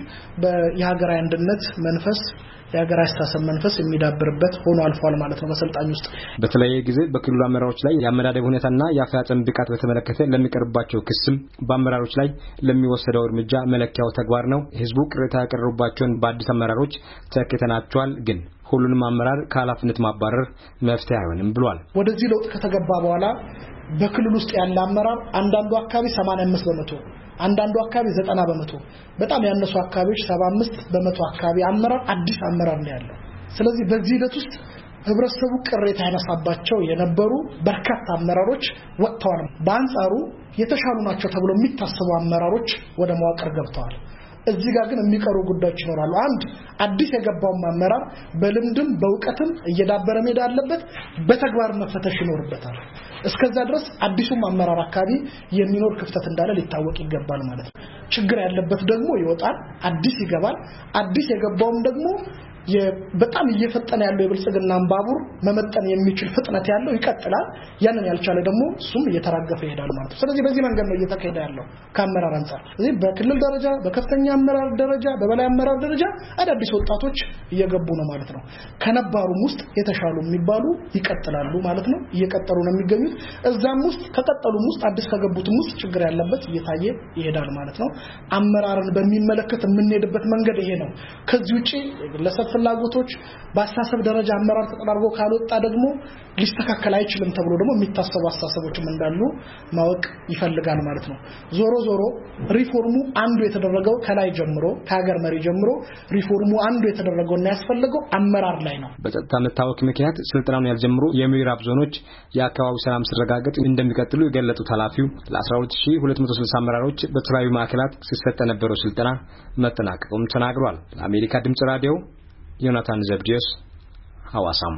የሀገራዊ አንድነት መንፈስ የሀገራዊ አስተሳሰብ መንፈስ የሚዳብርበት ሆኖ አልፏል ማለት ነው። በሰልጣኝ ውስጥ በተለያየ ጊዜ በክልሉ አመራሮች ላይ የአመራር ሁኔታና የአፈጻጸም ብቃት በተመለከተ ለሚቀርባቸው ክስም በአመራሮች ላይ ለሚወሰደው እርምጃ መለኪያው ተግባር ነው። ህዝቡ ቅሬታ ያቀረቡባቸውን በአዲስ አመራሮች ተከተናቸዋል፣ ግን ሁሉንም አመራር ከኃላፊነት ማባረር መፍትሄ አይሆንም ብሏል። ወደዚህ ለውጥ ከተገባ በኋላ በክልሉ ውስጥ ያለ አመራር አንዳንዱ አካባቢ 85%፣ አንዳንዱ አካባቢ 90%፣ በጣም ያነሱ አካባቢዎች 75% አካባቢ አመራር አዲስ አመራር ነው ያለው። ስለዚህ በዚህ ሂደት ውስጥ ህብረተሰቡ ቅሬታ ያነሳባቸው የነበሩ በርካታ አመራሮች ወጥተዋል። በአንጻሩ የተሻሉ ናቸው ተብሎ የሚታሰቡ አመራሮች ወደ መዋቅር ገብተዋል። እዚህ ጋር ግን የሚቀሩ ጉዳዮች ይኖራሉ። አንድ አዲስ የገባው አመራር በልምድም በእውቀትም እየዳበረ መሄድ አለበት፣ በተግባር መፈተሽ ይኖርበታል። እስከዛ ድረስ አዲሱም አመራር አካባቢ የሚኖር ክፍተት እንዳለ ሊታወቅ ይገባል ማለት ነው። ችግር ያለበት ደግሞ ይወጣል፣ አዲስ ይገባል። አዲስ የገባውም ደግሞ በጣም እየፈጠነ ያለው የብልጽግናን ባቡር መመጠን የሚችል ፍጥነት ያለው ይቀጥላል። ያንን ያልቻለ ደግሞ እሱም እየተራገፈ ይሄዳል ማለት ነው። ስለዚህ በዚህ መንገድ ነው እየተካሄደ ያለው ከአመራር አንፃር። ስለዚህ በክልል ደረጃ፣ በከፍተኛ አመራር ደረጃ፣ በበላይ አመራር ደረጃ አዳዲስ ወጣቶች እየገቡ ነው ማለት ነው። ከነባሩም ውስጥ የተሻሉ የሚባሉ ይቀጥላሉ ማለት ነው። እየቀጠሉ ነው የሚገኙት። እዛም ውስጥ ከቀጠሉም ውስጥ አዲስ ከገቡትም ውስጥ ችግር ያለበት እየታየ ይሄዳል ማለት ነው። አመራርን በሚመለከት የምንሄድበት መንገድ ይሄ ነው። ከዚህ ውጪ ለሰፊ ፍላጎቶች በአስተሳሰብ ደረጃ አመራር ተጠራርጎ ካልወጣ ደግሞ ሊስተካከል አይችልም ተብሎ ደግሞ የሚታሰቡ አስተሳሰቦችም እንዳሉ ማወቅ ይፈልጋል ማለት ነው። ዞሮ ሪፎርሙ አንዱ የተደረገው ከላይ ጀምሮ ከሀገር መሪ ጀምሮ ሪፎርሙ አንዱ የተደረገውና ያስፈልገው አመራር ላይ ነው። በጸጥታ መታወክ ምክንያት ስልጣኑን ያልጀምሩ የምዕራብ ዞኖች የአካባቢው ሰላም ሲረጋገጥ እንደሚቀጥሉ የገለጹት ኃላፊው ለ12260 አመራሮች በተለያዩ ማዕከላት ሲሰጥ የነበረው ስልጠና መጠናቀቁም ተናግሯል። ለአሜሪካ ድምጽ ራዲዮ ዮናታን ዘብዲዮስ ሐዋሳም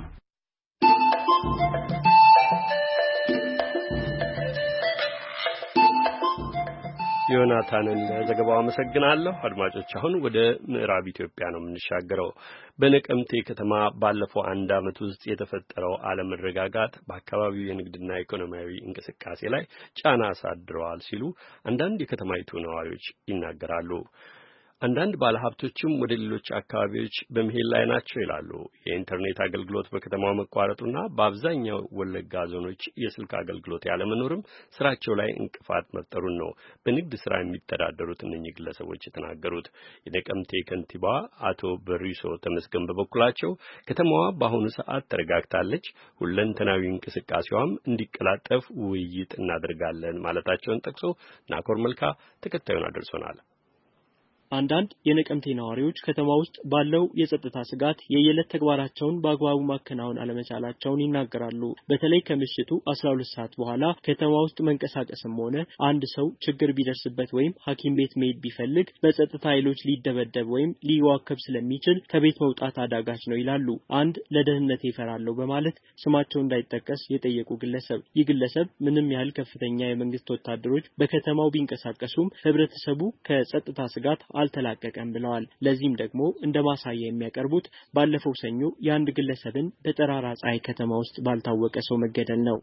ዮናታንን ለዘገባው አመሰግናለሁ። አድማጮች አሁን ወደ ምዕራብ ኢትዮጵያ ነው የምንሻገረው። በነቀምቴ ከተማ ባለፈው አንድ ዓመት ውስጥ የተፈጠረው አለመረጋጋት በአካባቢው የንግድና ኢኮኖሚያዊ እንቅስቃሴ ላይ ጫና አሳድረዋል ሲሉ አንዳንድ የከተማይቱ ነዋሪዎች ይናገራሉ። አንዳንድ ባለሀብቶችም ወደ ሌሎች አካባቢዎች በመሄድ ላይ ናቸው ይላሉ። የኢንተርኔት አገልግሎት በከተማው መቋረጡና በአብዛኛው ወለጋ ዞኖች የስልክ አገልግሎት ያለመኖርም ስራቸው ላይ እንቅፋት መፍጠሩን ነው በንግድ ስራ የሚተዳደሩት እነኚህ ግለሰቦች የተናገሩት። የነቀምቴ ከንቲባ አቶ በሪሶ ተመስገን በበኩላቸው ከተማዋ በአሁኑ ሰዓት ተረጋግታለች፣ ሁለንተናዊ እንቅስቃሴዋም እንዲቀላጠፍ ውይይት እናደርጋለን ማለታቸውን ጠቅሶ ናኮር መልካ ተከታዩን አድርሶናል። አንዳንድ የነቀምቴ ነዋሪዎች ከተማ ውስጥ ባለው የጸጥታ ስጋት የየለት ተግባራቸውን በአግባቡ ማከናወን አለመቻላቸውን ይናገራሉ። በተለይ ከምሽቱ 12 ሰዓት በኋላ ከተማ ውስጥ መንቀሳቀስም ሆነ አንድ ሰው ችግር ቢደርስበት ወይም ሐኪም ቤት መሄድ ቢፈልግ በጸጥታ ኃይሎች ሊደበደብ ወይም ሊዋከብ ስለሚችል ከቤት መውጣት አዳጋች ነው ይላሉ። አንድ ለደህንነት ይፈራለው በማለት ስማቸው እንዳይጠቀስ የጠየቁ ግለሰብ ይህ ግለሰብ ምንም ያህል ከፍተኛ የመንግስት ወታደሮች በከተማው ቢንቀሳቀሱም ህብረተሰቡ ከጸጥታ ስጋት አልተላቀቀም ብለዋል። ለዚህም ደግሞ እንደ ማሳያ የሚያቀርቡት ባለፈው ሰኞ የአንድ ግለሰብን በጠራራ ፀሐይ ከተማ ውስጥ ባልታወቀ ሰው መገደል ነው።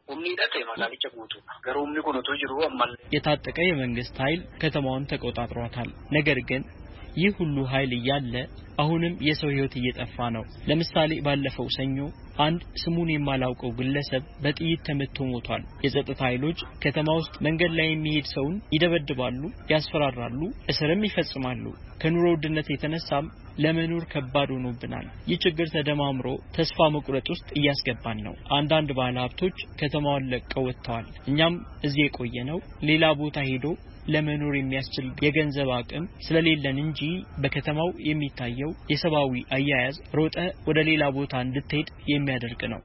የታጠቀ የመንግስት ኃይል ከተማውን ተቆጣጥሯታል። ነገር ግን ይህ ሁሉ ኃይል እያለ አሁንም የሰው ህይወት እየጠፋ ነው። ለምሳሌ ባለፈው ሰኞ አንድ ስሙን የማላውቀው ግለሰብ በጥይት ተመቶ ሞቷል። የጸጥታ ኃይሎች ከተማ ውስጥ መንገድ ላይ የሚሄድ ሰውን ይደበድባሉ፣ ያስፈራራሉ፣ እስርም ይፈጽማሉ። ከኑሮ ውድነት የተነሳም ለመኖር ከባድ ሆኖብናል። ይህ ችግር ተደማምሮ ተስፋ መቁረጥ ውስጥ እያስገባን ነው። አንዳንድ ባለሀብቶች ከተማውን ለቀው ወጥተዋል። እኛም እዚህ የቆየነው ሌላ ቦታ ሄዶ ለመኖር የሚያስችል የገንዘብ አቅም ስለሌለን እንጂ በከተማው የሚታየው የሰባዊ አያያዝ ሮጠ ወደ ሌላ ቦታ እንድትሄድ የሚያደርግ ነው።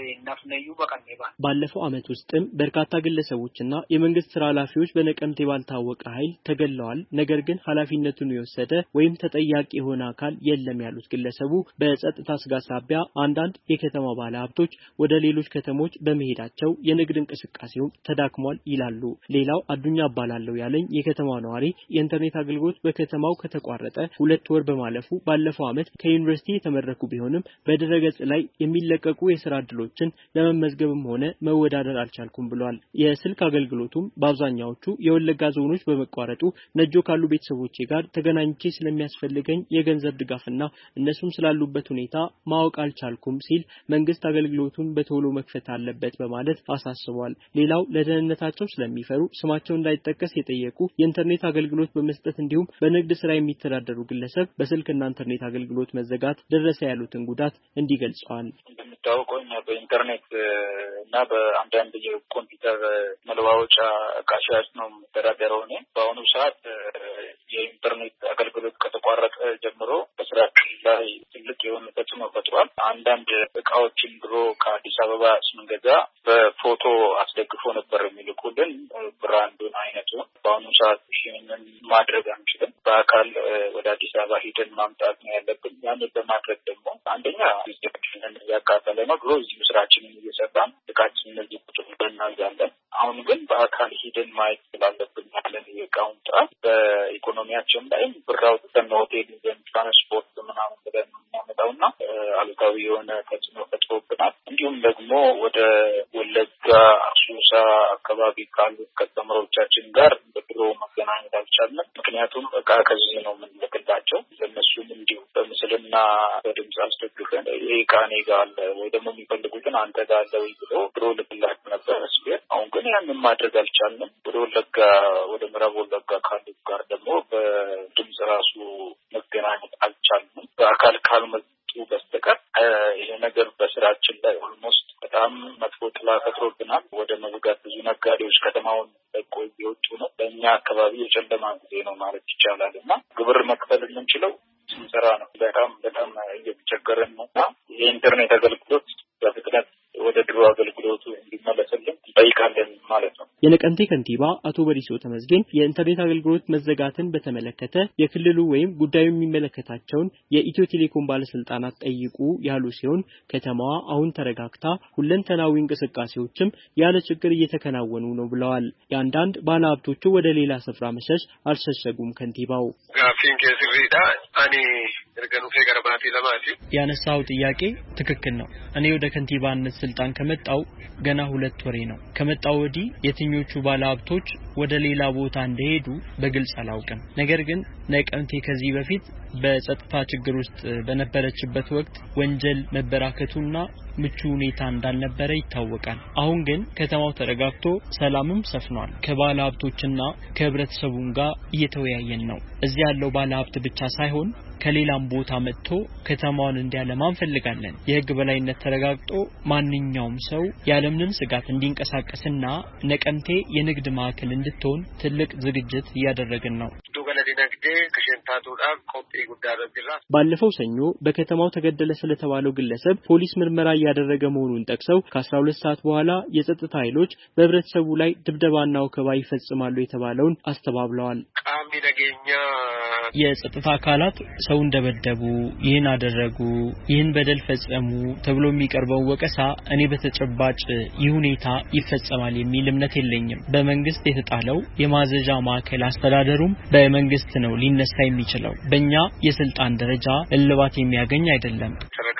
ባለፈው አመት ውስጥም በርካታ ግለሰቦችና የመንግስት ስራ ኃላፊዎች በነቀምቴ ባልታወቀ ኃይል ተገለዋል። ነገር ግን ኃላፊነቱን የወሰደ ወይም ተጠያቂ የሆነ አካል የለም ያሉት ግለሰቡ በጸጥታ ስጋት ሳቢያ አንዳንድ የከተማ ባለሀብቶች ወደ ሌሎች ከተሞች በመሄዳቸው የንግድ እንቅስቃሴው ተዳክሟል ይላሉ። ሌላው አዱኛ አባላለው ያለኝ የከተማ ነዋሪ የኢንተርኔት አገልግሎት በከተማው ከተቋረጠ 2 ወር በማለፉ ባለፈው አመት ከዩኒቨርሲቲ የተመረቁ ቢሆንም በድረገጽ ላይ የሚለቀቁ የስራ ችን ለመመዝገብም ሆነ መወዳደር አልቻልኩም ብለዋል። የስልክ አገልግሎቱም በአብዛኛዎቹ የወለጋ ዞኖች በመቋረጡ ነጆ ካሉ ቤተሰቦቼ ጋር ተገናኝቼ ስለሚያስፈልገኝ የገንዘብ ድጋፍና እነሱም ስላሉበት ሁኔታ ማወቅ አልቻልኩም ሲል መንግስት አገልግሎቱን በቶሎ መክፈት አለበት በማለት አሳስቧል። ሌላው ለደህንነታቸው ስለሚፈሩ ስማቸው እንዳይጠቀስ የጠየቁ የኢንተርኔት አገልግሎት በመስጠት እንዲሁም በንግድ ስራ የሚተዳደሩ ግለሰብ በስልክና ኢንተርኔት አገልግሎት መዘጋት ደረሰ ያሉትን ጉዳት እንዲገልጸዋል። በኢንተርኔት እና በአንዳንድ የኮምፒውተር መለዋወጫ ዕቃ ሽያጭ ነው የምተዳደረው እኔ። በአሁኑ ሰዓት የኢንተርኔት አገልግሎት ከተቋረጠ ጀምሮ በስራችን ላይ ትልቅ የሆነ ተጽዕኖ ፈጥሯል። አንዳንድ እቃዎችን ድሮ ከአዲስ አበባ ስንገዛ በፎቶ አስደግፎ ነበር የሚልኩልን ብራንዱን አይነቱን። በአሁኑ ሰዓት ይህንን ማድረግ አንችልም። በአካል ወደ አዲስ አበባ ሂደን ማምጣት ነው ያለብን። ያንን በማድረግ ደግሞ አንደኛ ጊዜያችንን እያቃጠለ ነው። ድሮ እዚሁ ስራችንን እየሰራን እቃችንን እዚህ ቁጭ ብለን እናዛለን። አሁን ግን በአካል ሂደን ማየት ስላለብን ያለን የእቃውን ጥራት በኢኮኖሚያችን ላይም ብር አውጥተን ሆቴል ይዘን ትራንስፖርት ምናምን ብለን የምናመጣውና አሉታዊ የሆነ ተጽዕኖ ፈጥሮብናል። እንዲሁም ደግሞ ወደ ወለጋ፣ አሱሳ አካባቢ ካሉት ከስተመሮቻችን ጋር በድሮ መገናኘት አልቻልንም። ምክንያቱም እቃ ከዚህ ነው የምንልክላቸው። ለእነሱም እንዲሁ በምስልና በድምፅ አስደግፈን ይሄ እቃ እኔ ጋር አለ ወይ ደግሞ የሚፈልጉትን አንተ ጋር አለ ወይ ብሎ ድሮ ልክላቸው ነበር ሲል፣ አሁን ግን ያንን ማድረግ አልቻልንም። ወደ ወለጋ ወደ ምዕራብ ወለጋ ካሉት ጋር ደግሞ በድምፅ ራሱ መገናኘት አልቻልንም። በአካል ካልመጡ በስተቀር ይሄ ነገር በስራችን ላይ ኦልሞስት በጣም መጥፎ ጥላ ፈጥሮብናል። ወደ መዝጋት ብዙ ነጋዴዎች ከተማውን ለቆ እየወጡ ነው። በእኛ አካባቢ የጨለማ ጊዜ ነው ማለት ይቻላል እና ግብር መክፈል የምንችለው ስንሰራ ነው። በጣም እየተቸገረን ነው እና የኢንተርኔት አገልግሎት በፍጥነት ወደ ድሮ አገልግሎቱ እንዲመለስልን እንጠይቃለን ማለት ነው። የነቀምቴ ከንቲባ አቶ በሪሶ ተመስገን የኢንተርኔት አገልግሎት መዘጋትን በተመለከተ የክልሉ ወይም ጉዳዩ የሚመለከታቸውን የኢትዮ ቴሌኮም ባለስልጣናት ጠይቁ ያሉ ሲሆን ከተማዋ አሁን ተረጋግታ ሁለንተናዊ እንቅስቃሴዎችም ያለ ችግር እየተከናወኑ ነው ብለዋል። የአንዳንድ ባለሀብቶቹ ወደ ሌላ ስፍራ መሸሽ አልሸሸጉም። ከንቲባው ያነሳው ጥያቄ ትክክል ነው። እኔ ወደ ከንቲባነት ስልጣን ከመጣው ገና 2 ወሬ ነው። ከመጣው ወዲህ የትኞቹ ባለሀብቶች ወደ ሌላ ቦታ እንደሄዱ በግልጽ አላውቅም። ነገር ግን ነቀምቴ ከዚህ በፊት በጸጥታ ችግር ውስጥ በነበረችበት ወቅት ወንጀል መበራከቱና ምቹ ሁኔታ እንዳልነበረ ይታወቃል። አሁን ግን ከተማው ተረጋግቶ ሰላምም ሰፍኗል። ከባለሀብቶችና ከህብረተሰቡም ጋር እየተወያየን ነው። እዚህ ያለው ባለሀብት ብቻ ሳይሆን ከሌላም ቦታ መጥቶ ከተማውን እንዲያለማ እንፈልጋለን። የህግ በላይነት ተረጋግጦ ማንኛውም ሰው ያለምንም ስጋት እንዲንቀሳቀስና ነቀምቴ የንግድ ማዕከል እንድትሆን ትልቅ ዝግጅት እያደረግን ነው። ባለፈው ሰኞ በከተማው ተገደለ ስለተባለው ግለሰብ ፖሊስ ምርመራ እያደረገ መሆኑን ጠቅሰው ከ12 ሰዓት በኋላ የጸጥታ ኃይሎች በህብረተሰቡ ላይ ድብደባና ወከባ ይፈጽማሉ የተባለውን አስተባብለዋል። የጸጥታ አካላት ሰው እንደበደቡ፣ ይህን አደረጉ፣ ይህን በደል ፈጸሙ ተብሎ የሚቀርበው ወቀሳ እኔ በተጨባጭ ይህ ሁኔታ ይፈጸማል የሚል እምነት የለኝም። በመንግስት የተጣለው የማዘዣ ማዕከል አስተዳደሩም በመንግስት ነው ሊነሳ የሚችለው። በእኛ የስልጣን ደረጃ እልባት የሚያገኝ አይደለም።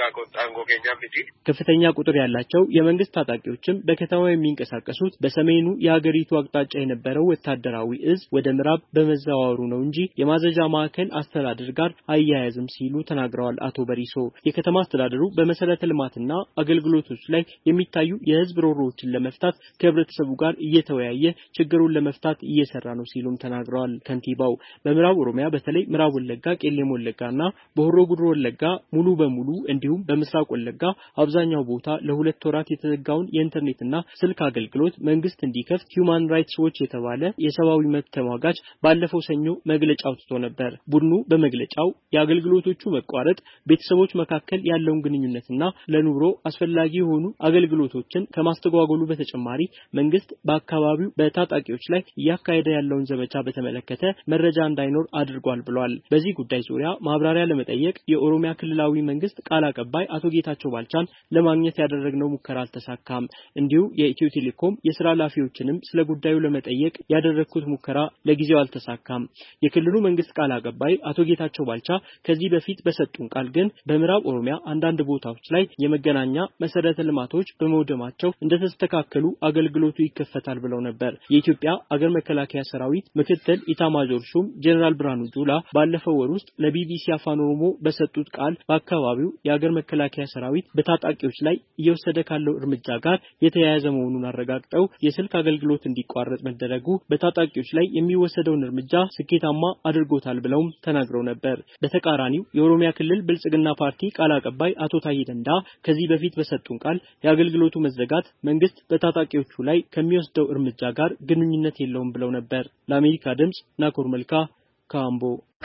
ከፍተኛ ቁጥር ያላቸው የመንግስት ታጣቂዎችም በከተማው የሚንቀሳቀሱት በሰሜኑ የሀገሪቱ አቅጣጫ የነበረው ወታደራዊ እዝ ወደ ምዕራብ በመዘዋወሩ ነው እንጂ የማዘዣ ማዕከል አስተዳደር ጋር አያያዝም ሲሉ ተናግረዋል። አቶ በሪሶ የከተማ አስተዳደሩ በመሰረተ ልማትና አገልግሎቶች ላይ የሚታዩ የህዝብ ሮሮዎችን ለመፍታት ከህብረተሰቡ ጋር እየተወያየ ችግሩን ለመፍታት እየሰራ ነው ሲሉም ተናግረዋል። ከንቲባው በምዕራብ ኦሮሚያ በተለይ ምዕራብ ወለጋ፣ ቄለም ወለጋና በሆሮ ጉዱሩ ወለጋ ሙሉ በሙሉ እንዲሁም በምስራቅ ወለጋ አብዛኛው ቦታ ለ2 ወራት የተዘጋውን የኢንተርኔትና ስልክ አገልግሎት መንግስት እንዲከፍት ሂዩማን ራይትስ ዎች የተባለ የሰብአዊ መብት ተሟጋች ባለፈው ሰኞ መግለጫ አውጥቶ ነበር። ቡድኑ በመግለጫው የአገልግሎቶቹ መቋረጥ ቤተሰቦች መካከል ያለውን ግንኙነትና ለኑሮ አስፈላጊ የሆኑ አገልግሎቶችን ከማስተጓጎሉ በተጨማሪ መንግስት በአካባቢው በታጣቂዎች ላይ እያካሄደ ያለውን ዘመቻ በተመለከተ መረጃ እንዳይኖር አድርጓል ብሏል። በዚህ ጉዳይ ዙሪያ ማብራሪያ ለመጠየቅ የኦሮሚያ ክልላዊ መንግስት ቃል አቀባይ አቶ ጌታቸው ባልቻን ለማግኘት ያደረግነው ሙከራ አልተሳካም። እንዲሁ የኢትዮ ቴሌኮም የሥራ ኃላፊዎችንም ስለ ጉዳዩ ለመጠየቅ ያደረኩት ሙከራ ለጊዜው አልተሳካም። የክልሉ መንግስት ቃል አቀባይ አቶ ጌታቸው ባልቻ ከዚህ በፊት በሰጡን ቃል ግን በምዕራብ ኦሮሚያ አንዳንድ ቦታዎች ላይ የመገናኛ መሰረተ ልማቶች በመውደማቸው እንደተስተካከሉ አገልግሎቱ ይከፈታል ብለው ነበር። የኢትዮጵያ አገር መከላከያ ሰራዊት ምክትል ኢታማዦር ሹም ጀነራል ብርሃኑ ጁላ ባለፈው ወር ውስጥ ለቢቢሲ አፋን ኦሮሞ በሰጡት ቃል በአካባቢው የአገር መከላከያ ሰራዊት በታጣቂዎች ላይ እየወሰደ ካለው እርምጃ ጋር የተያያዘ መሆኑን አረጋግጠው የስልክ አገልግሎት እንዲቋረጥ መደረጉ በታጣቂዎች ላይ የሚወሰደውን እርምጃ ስኬታማ አድርጎታል ብለውም ተናግረው ነበር። በተቃራኒው የኦሮሚያ ክልል ብልጽግና ፓርቲ ቃል አቀባይ አቶ ታዬ ደንዳ ከዚህ በፊት በሰጡን ቃል የአገልግሎቱ መዘጋት መንግስት በታጣቂዎቹ ላይ ከሚወስደው እርምጃ ጋር ግንኙነት የለውም ብለው ነበር። ለአሜሪካ ድምጽ ናኮር መልካ ካምቦ።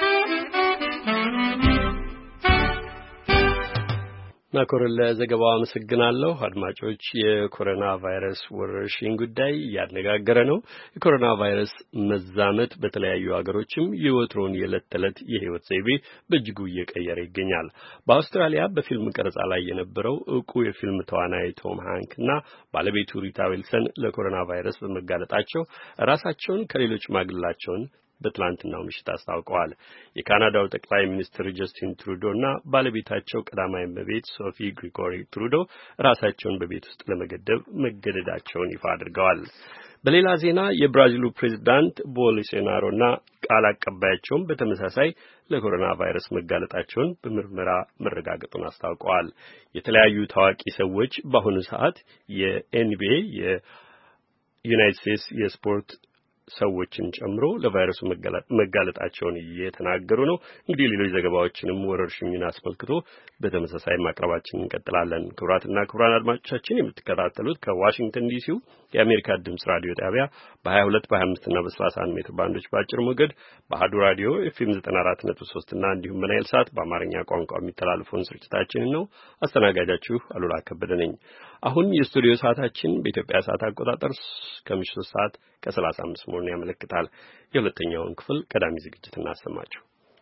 ናኮር ለዘገባው አመሰግናለሁ። አድማጮች፣ የኮሮና ቫይረስ ወረርሽኝ ጉዳይ እያነጋገረ ነው። የኮሮና ቫይረስ መዛመት በተለያዩ ሀገሮችም የወትሮውን የዕለት ተዕለት የህይወት ዘይቤ በእጅጉ እየቀየረ ይገኛል። በአውስትራሊያ በፊልም ቀረጻ ላይ የነበረው ዕውቁ የፊልም ተዋናይ ቶም ሃንክ እና ባለቤቱ ሪታ ዊልሰን ለኮሮና ቫይረስ በመጋለጣቸው ራሳቸውን ከሌሎች ማግለላቸውን በትላንትናው ምሽት አስታውቀዋል። የካናዳው ጠቅላይ ሚኒስትር ጀስቲን ትሩዶ እና ባለቤታቸው ቀዳማዊ እመቤት ሶፊ ግሪጎሪ ትሩዶ ራሳቸውን በቤት ውስጥ ለመገደብ መገደዳቸውን ይፋ አድርገዋል። በሌላ ዜና የብራዚሉ ፕሬዝዳንት ቦልሶናሮና ቃል አቀባያቸውን በተመሳሳይ ለኮሮና ቫይረስ መጋለጣቸውን በምርመራ መረጋገጡን አስታውቀዋል። የተለያዩ ታዋቂ ሰዎች በአሁኑ ሰዓት የኤንቢኤ የዩናይትድ ስቴትስ የስፖርት ሰዎችን ጨምሮ ለቫይረሱ መጋለጣቸውን እየተናገሩ ነው። እንግዲህ ሌሎች ዘገባዎችንም ወረርሽኙን አስመልክቶ በተመሳሳይ ማቅረባችን እንቀጥላለን። ክቡራትና ክቡራን አድማጮቻችን የምትከታተሉት ከዋሽንግተን ዲሲው የአሜሪካ ድምጽ ራዲዮ ጣቢያ በ22 በ25 እና በ31 ሜትር ባንዶች በአጭር ሞገድ በአሐዱ ራዲዮ ኤፍኤም 94.3 እና እንዲሁም በናይል ሳት በአማርኛ ቋንቋ የሚተላለፈውን ስርጭታችንን ነው። አስተናጋጃችሁ አሉላ ከበደ ነኝ። አሁን የስቱዲዮ ሰዓታችን በኢትዮጵያ ሰዓት አቆጣጠር ከምሽቱ 3:35 መሆኑን ያመለክታል። የሁለተኛውን ክፍል ቀዳሚ ዝግጅት እናሰማችሁ።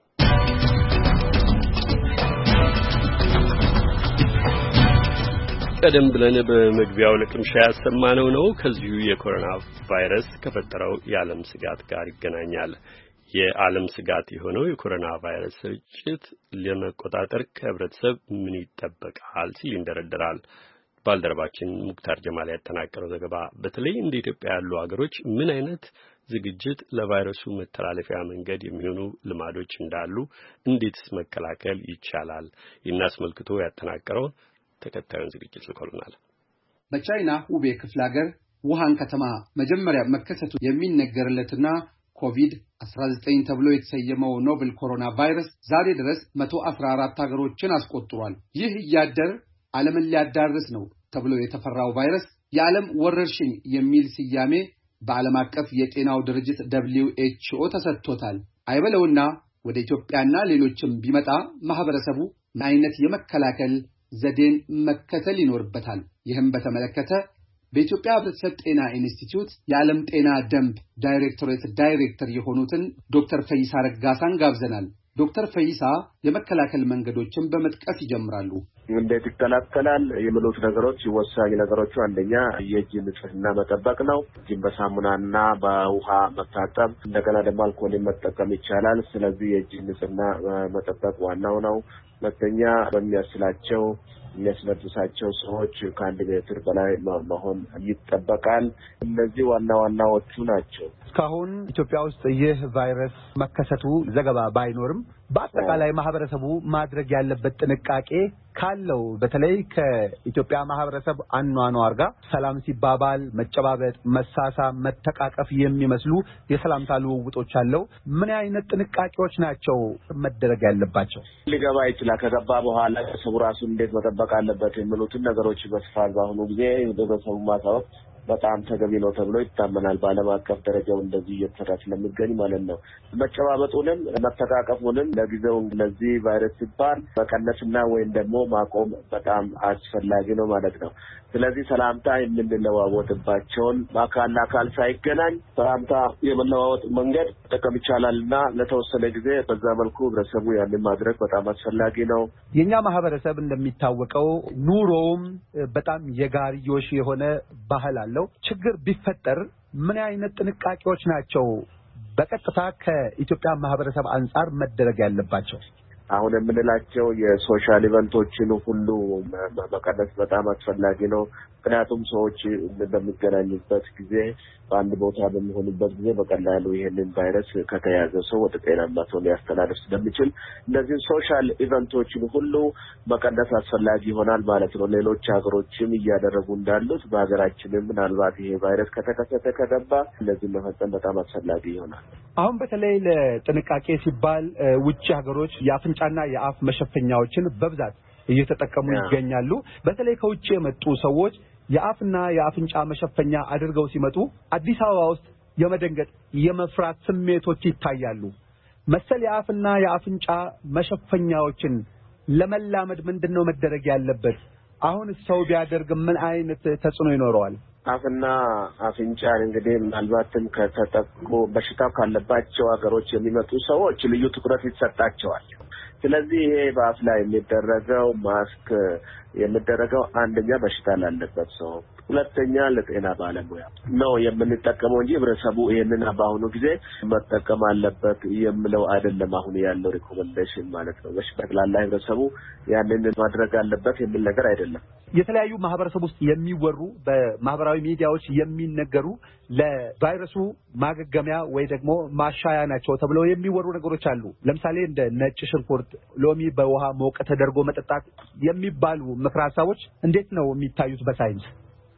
ቀደም ብለን በመግቢያው ለቅምሻ ያሰማነው ነው ከዚሁ የኮሮና ቫይረስ ከፈጠረው የዓለም ስጋት ጋር ይገናኛል። የዓለም ስጋት የሆነው የኮሮና ቫይረስ ስርጭት ለመቆጣጠር ከህብረተሰብ ምን ይጠበቃል ሲል ይንደረደራል። ባልደረባችን ሙክታር ጀማል ያጠናቀረው ዘገባ በተለይ እንደ ኢትዮጵያ ያሉ ሀገሮች ምን አይነት ዝግጅት ለቫይረሱ መተላለፊያ መንገድ የሚሆኑ ልማዶች እንዳሉ፣ እንዴትስ መከላከል ይቻላል ይናስመልክቶ ያጠናቀረው ተከታዩን ዝግጅት ልኮልናል። በቻይና ሁቤ ክፍለ ሀገር ውሃን ከተማ መጀመሪያ መከሰቱ የሚነገርለትና ኮቪድ-19 ተብሎ የተሰየመው ኖቨል ኮሮና ቫይረስ ዛሬ ድረስ 114 ሀገሮችን አስቆጥሯል። ይህ እያደር ዓለምን ሊያዳርስ ነው ተብሎ የተፈራው ቫይረስ የዓለም ወረርሽኝ የሚል ስያሜ በዓለም አቀፍ የጤናው ድርጅት WHO ተሰጥቶታል። አይበለውና ወደ ኢትዮጵያና ሌሎችም ቢመጣ ማህበረሰቡ ምን አይነት የመከላከል ዘዴን መከተል ይኖርበታል? ይህም በተመለከተ በኢትዮጵያ ህብረተሰብ ጤና ኢንስቲትዩት የዓለም ጤና ደንብ ዳይሬክቶሬት ዳይሬክተር የሆኑትን ዶክተር ፈይሳ ረጋሳን ጋብዘናል። ዶክተር ፈይሳ የመከላከል መንገዶችን በመጥቀስ ይጀምራሉ። እንዴት ይከላከላል የሚሉት ነገሮች ወሳኝ ነገሮች አንደኛ የእጅ ንጽህና መጠበቅ ነው። እጅን በሳሙናና በውሃ መታጠብ፣ እንደገና ደግሞ አልኮል መጠቀም ይቻላል። ስለዚህ የእጅ ንጽህና መጠበቅ ዋናው ነው። ሁለተኛ በሚያስላቸው የሚያስነጥሳቸው ሰዎች ከአንድ ሜትር በላይ መሆን ይጠበቃል። እነዚህ ዋና ዋናዎቹ ናቸው። እስካሁን ኢትዮጵያ ውስጥ ይህ ቫይረስ መከሰቱ ዘገባ ባይኖርም በአጠቃላይ ማህበረሰቡ ማድረግ ያለበት ጥንቃቄ ካለው በተለይ ከኢትዮጵያ ማህበረሰብ አኗኗር ጋር ሰላም ሲባባል መጨባበጥ፣ መሳሳም፣ መተቃቀፍ የሚመስሉ የሰላምታ ልውውጦች አለው። ምን አይነት ጥንቃቄዎች ናቸው መደረግ ያለባቸው? ሊገባ ይችላል። ከገባ በኋላ ሰው ራሱን እንዴት መጠበቅ አለበት የሚሉትን ነገሮች በስፋት በአሁኑ ጊዜ ህብረተሰቡ ማሳወቅ በጣም ተገቢ ነው ተብሎ ይታመናል። በዓለም አቀፍ ደረጃው እንደዚህ እየተሰራ ስለሚገኝ ማለት ነው። መጨባበጡንም መተቃቀፉንም ለጊዜው ለዚህ ቫይረስ ሲባል መቀነስና ወይም ደግሞ ማቆም በጣም አስፈላጊ ነው ማለት ነው። ስለዚህ ሰላምታ የምንለዋወጥባቸውን አካል ለአካል ሳይገናኝ ሰላምታ የመለዋወጥ መንገድ ተጠቀም ይቻላልና ለተወሰነ ጊዜ በዛ መልኩ ህብረተሰቡ ያንን ማድረግ በጣም አስፈላጊ ነው። የኛ ማህበረሰብ እንደሚታወቀው ኑሮውም በጣም የጋርዮሽ የሆነ ባህል አለው። ችግር ቢፈጠር ምን አይነት ጥንቃቄዎች ናቸው በቀጥታ ከኢትዮጵያ ማህበረሰብ አንፃር መደረግ ያለባቸው? አሁን የምንላቸው የሶሻል ኢቨንቶችን ሁሉ መቀነስ በጣም አስፈላጊ ነው። ምክንያቱም ሰዎች በሚገናኙበት ጊዜ በአንድ ቦታ በሚሆኑበት ጊዜ በቀላሉ ይሄንን ቫይረስ ከተያዘ ሰው ወደ ጤናማ ሰው ሊያስተላልፍ ስለሚችል እነዚህ ሶሻል ኢቨንቶችን ሁሉ መቀነስ አስፈላጊ ይሆናል ማለት ነው። ሌሎች ሀገሮችም እያደረጉ እንዳሉት በሀገራችንም ምናልባት ይሄ ቫይረስ ከተከሰተ ከገባ እነዚህ መፈጸም በጣም አስፈላጊ ይሆናል። አሁን በተለይ ለጥንቃቄ ሲባል ውጭ ሀገሮች የአፍንጫና የአፍ መሸፈኛዎችን በብዛት እየተጠቀሙ ይገኛሉ። በተለይ ከውጭ የመጡ ሰዎች የአፍና የአፍንጫ መሸፈኛ አድርገው ሲመጡ አዲስ አበባ ውስጥ የመደንገጥ የመፍራት ስሜቶች ይታያሉ። መሰል የአፍና የአፍንጫ መሸፈኛዎችን ለመላመድ ምንድነው መደረግ ያለበት? አሁን ሰው ቢያደርግ ምን አይነት ተጽዕኖ ይኖረዋል? አፍና አፍንጫን እንግዲህ ምናልባትም ከተጠቁ በሽታው ካለባቸው ሀገሮች የሚመጡ ሰዎች ልዩ ትኩረት ይሰጣቸዋል። ስለዚህ ይሄ በአፍ ላይ የሚደረገው ማስክ የሚደረገው አንደኛ በሽታ ላለበት ሰው፣ ሁለተኛ ለጤና ባለሙያ ነው የምንጠቀመው እንጂ ህብረተሰቡ ይሄንን በአሁኑ ጊዜ መጠቀም አለበት የሚለው አይደለም። አሁን ያለው ሪኮመንዴሽን ማለት ነው። በጠቅላላ ህብረተሰቡ ያንን ማድረግ አለበት የሚል ነገር አይደለም። የተለያዩ ማህበረሰብ ውስጥ የሚወሩ በማህበራዊ ሚዲያዎች የሚነገሩ ለቫይረሱ ማገገሚያ ወይ ደግሞ ማሻያ ናቸው ተብለው የሚወሩ ነገሮች አሉ። ለምሳሌ እንደ ነጭ ሽንኩርት፣ ሎሚ በውሃ ሞቀ ተደርጎ መጠጣት የሚባሉ ምክረ ሀሳቦች እንዴት ነው የሚታዩት በሳይንስ?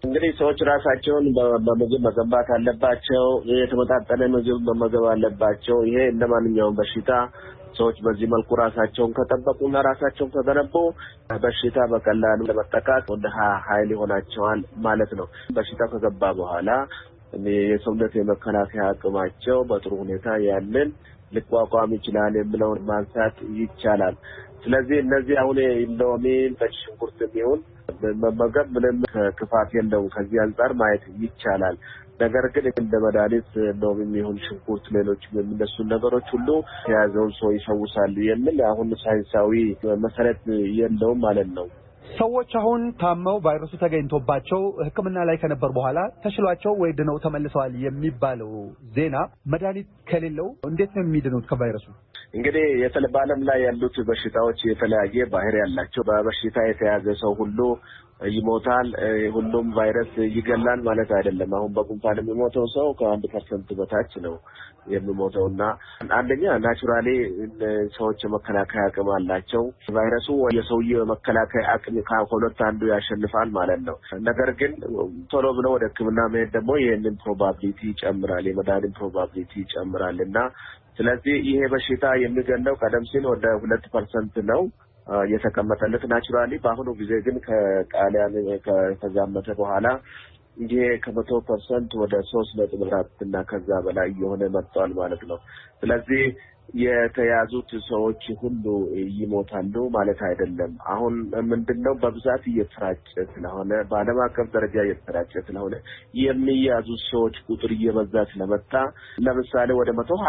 እንግዲህ ሰዎች ራሳቸውን በምግብ መገንባት አለባቸው። የተመጣጠነ ምግብ መመገብ አለባቸው። ይሄ እንደማንኛውም በሽታ ሰዎች በዚህ መልኩ ራሳቸውን ከጠበቁና ራሳቸውን ከገነቡ በሽታ በቀላሉ ለመጠቃት ወደ ኃይል ይሆናቸዋል ማለት ነው። በሽታ ከገባ በኋላ የሰውነት የመከላከያ አቅማቸው በጥሩ ሁኔታ ያንን ሊቋቋም ይችላል የሚለውን ማንሳት ይቻላል። ስለዚህ እነዚህ አሁን ሎሚን በሽንኩርት ቢሆን መመገብ ምንም ክፋት የለውም። ከዚህ አንፃር ማየት ይቻላል። ነገር ግን እንደ መድኃኒት ሎሚን ይሁን ሽንኩርት ሌሎች የሚነሱ ነገሮች ሁሉ የያዘውን ሰው ይፈውሳሉ የሚል አሁን ሳይንሳዊ መሰረት የለውም ማለት ነው። ሰዎች አሁን ታመው ቫይረሱ ተገኝቶባቸው ሕክምና ላይ ከነበር በኋላ ተሽሏቸው ወይ ድነው ተመልሰዋል የሚባለው ዜና መድኃኒት ከሌለው እንዴት ነው የሚድኑት ከቫይረሱ? እንግዲህ በዓለም ላይ ያሉት በሽታዎች የተለያየ ባህሪ ያላቸው በበሽታ የተያዘ ሰው ሁሉ ይሞታል። ሁሉም ቫይረስ ይገላል ማለት አይደለም። አሁን በጉንፋን የሚሞተው ሰው ከ1% በታች ነው የሚሞተውና አንደኛ ናቹራሊ ሰዎች መከላከያ አቅም አላቸው። ቫይረሱ የሰውየው መከላከያ አቅም ከሁለት አንዱ ያሸንፋል ማለት ነው። ነገር ግን ቶሎ ብሎ ወደ ሕክምና መሄድ ደግሞ ይሄንን ፕሮባቢሊቲ ይጨምራል፣ የመዳንን ፕሮባቢሊቲ ይጨምራልና ስለዚህ ይሄ በሽታ የሚገለው ቀደም ሲል ወደ 2% ነው የተቀመጠለት ናቹራሊ። በአሁኑ ጊዜ ግን ከጣሊያን ከተዛመተ በኋላ ይሄ ከ100% ወደ 3.4 እና ከዛ በላይ የሆነ መጥቷል ማለት ነው። ስለዚህ የተያዙት ሰዎች ሁሉ ይሞታሉ ማለት አይደለም። አሁን ምንድነው በብዛት እየተሰራጨ ስለሆነ በዓለም አቀፍ ደረጃ እየተሰራጨ ስለሆነ የሚያዙ ሰዎች ቁጥር እየበዛ ስለመጣ ለምሳሌ ወደ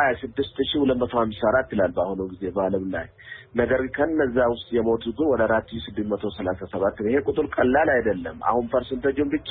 126254 ይላል በአሁኑ ጊዜ በዓለም ላይ። ነገር ከነዛ ውስጥ የሞቱት ወደ 4637 ነው። ይሄ ቁጥር ቀላል አይደለም። አሁን ፐርሰንቴጁን ብቻ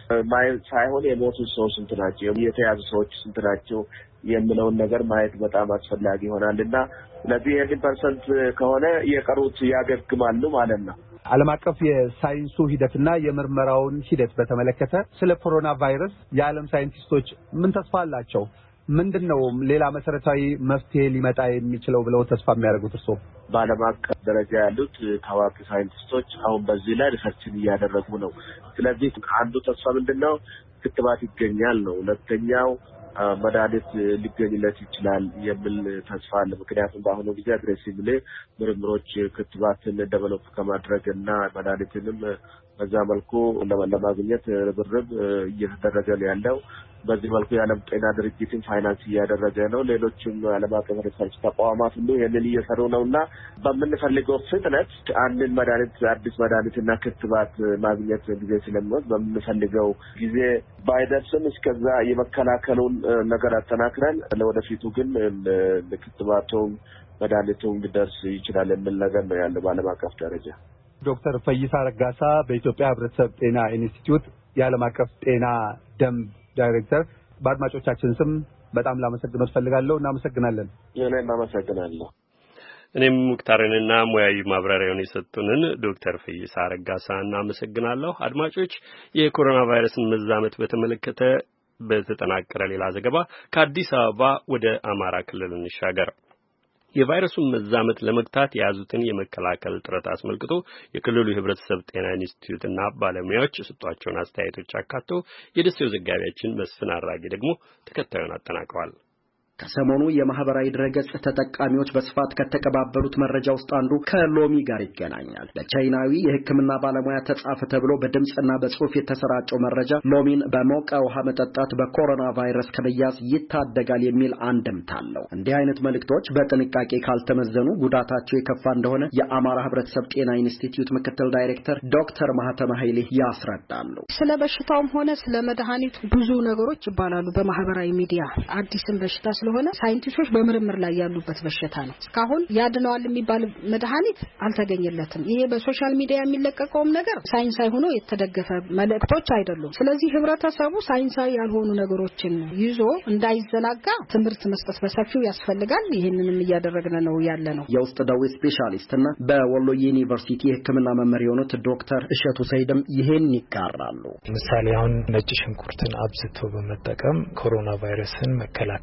ሳይሆን የሞቱት ሰዎች ስንት ናቸው፣ የተያዙ ሰዎች ስንት ናቸው የሚለውን ነገር ማየት በጣም አስፈላጊ ይሆናልና ስለዚህ ይሄን ፐርሰንት ከሆነ የቀሩት ያገግማሉ ማለት ነው። ዓለም አቀፍ የሳይንሱ ሂደትና የምርመራውን ሂደት በተመለከተ ስለ ኮሮና ቫይረስ የዓለም ሳይንቲስቶች ምን ተስፋ አላቸው? ምንድነው ሌላ መሰረታዊ መፍትሄ ሊመጣ የሚችለው ብለው ተስፋ የሚያደርጉት እርሶ? በዓለም አቀፍ ደረጃ ያሉት ታዋቂ ሳይንቲስቶች አሁን በዚህ ላይ ሪሰርችን እያደረጉ ነው። ስለዚህ አንዱ ተስፋ ምንድነው ክትባት ይገኛል ነው። ሁለተኛው መድኃኒት ሊገኝለት ይችላል የሚል ተስፋ አለ። ምክንያቱም በአሁኑ ጊዜ አግሬሲቭሊ ምርምሮች ክትባትን ዴቨሎፕ ከማድረግ እና መድኃኒትንም በዛ መልኩ ለማግኘት ርብርብ እየተደረገ ነው ያለው። በዚህ መልኩ የዓለም ጤና ድርጅትን ፋይናንስ እያደረገ ነው። ሌሎችም ዓለም አቀፍ ሪሰርች ተቋማት ሁሉ ይህንን እየሰሩ ነውና በምንፈልገው ፍጥነት አንድን መድኃኒት አዲስ መድኃኒትና ክትባት ማግኘት ጊዜ ስለሚወስድ በምንፈልገው ጊዜ ባይደርስም እስከዛ የመከላከሉን ነገር አጠናክረን ለወደፊቱ ግን ክትባቱም መድኃኒቱም ሊደርስ ይችላል የሚል ነገር ነው ያለው በዓለም አቀፍ ደረጃ። ዶክተር ፈይሳ ረጋሳ በኢትዮጵያ ሕብረተሰብ ጤና ኢንስቲትዩት የዓለም አቀፍ ጤና ደንብ ዳይሬክተር፣ በአድማጮቻችን ስም በጣም ላመሰግኖት ፈልጋለሁ። እናመሰግናለን። እኔም አመሰግናለሁ። እኔም ሙክታርንና ሙያዊ ማብራሪያውን የሰጡንን ዶክተር ፈይሳ ረጋሳ እናመሰግናለሁ። አድማጮች የኮሮና ቫይረስን መዛመት በተመለከተ በተጠናቀረ ሌላ ዘገባ ከአዲስ አበባ ወደ አማራ ክልል እንሻገር። የቫይረሱን መዛመት ለመግታት የያዙትን የመከላከል ጥረት አስመልክቶ የክልሉ የሕብረተሰብ ጤና ኢንስቲትዩትና ባለሙያዎች የሰጧቸውን አስተያየቶች አካቶ የደሴው ዘጋቢያችን መስፍን አራጌ ደግሞ ተከታዩን አጠናቅሯል። ከሰሞኑ የማህበራዊ ድረገጽ ተጠቃሚዎች በስፋት ከተቀባበሉት መረጃ ውስጥ አንዱ ከሎሚ ጋር ይገናኛል። በቻይናዊ የሕክምና ባለሙያ ተጻፈ ተብሎ በድምጽና በጽሑፍ የተሰራጨው መረጃ ሎሚን በሞቀ ውሃ መጠጣት በኮሮና ቫይረስ ከመያዝ ይታደጋል የሚል አንድምታ አለው። እንዲህ አይነት መልእክቶች በጥንቃቄ ካልተመዘኑ ጉዳታቸው የከፋ እንደሆነ የአማራ ሕብረተሰብ ጤና ኢንስቲትዩት ምክትል ዳይሬክተር ዶክተር ማህተመ ኃይሌ ያስረዳሉ። ስለ በሽታውም ሆነ ስለ መድኃኒቱ ብዙ ነገሮች ይባላሉ በማህበራዊ ሚዲያ። አዲስም በሽታ ስለሆነ ሳይንቲስቶች በምርምር ላይ ያሉበት በሽታ ነው። እስካሁን ያድነዋል የሚባል መድኃኒት አልተገኘለትም። ይሄ በሶሻል ሚዲያ የሚለቀቀውም ነገር ሳይንሳዊ ሆኖ የተደገፈ መልእክቶች አይደሉም። ስለዚህ ህብረተሰቡ ሳይንሳዊ ያልሆኑ ነገሮችን ይዞ እንዳይዘናጋ ትምህርት መስጠት በሰፊው ያስፈልጋል። ይሄንንም እያደረግን ነው ያለ ነው። የውስጥ ደዌ ስፔሻሊስትና በወሎ ዩኒቨርሲቲ የሕክምና መምህር የሆኑት ዶክተር እሸቱ ሰይድም ይሄን ይጋራሉ። ምሳሌ አሁን ነጭ ሽንኩርትን አብዝቶ በመጠቀም ኮሮና ቫይረስን መከላከል እንችላለን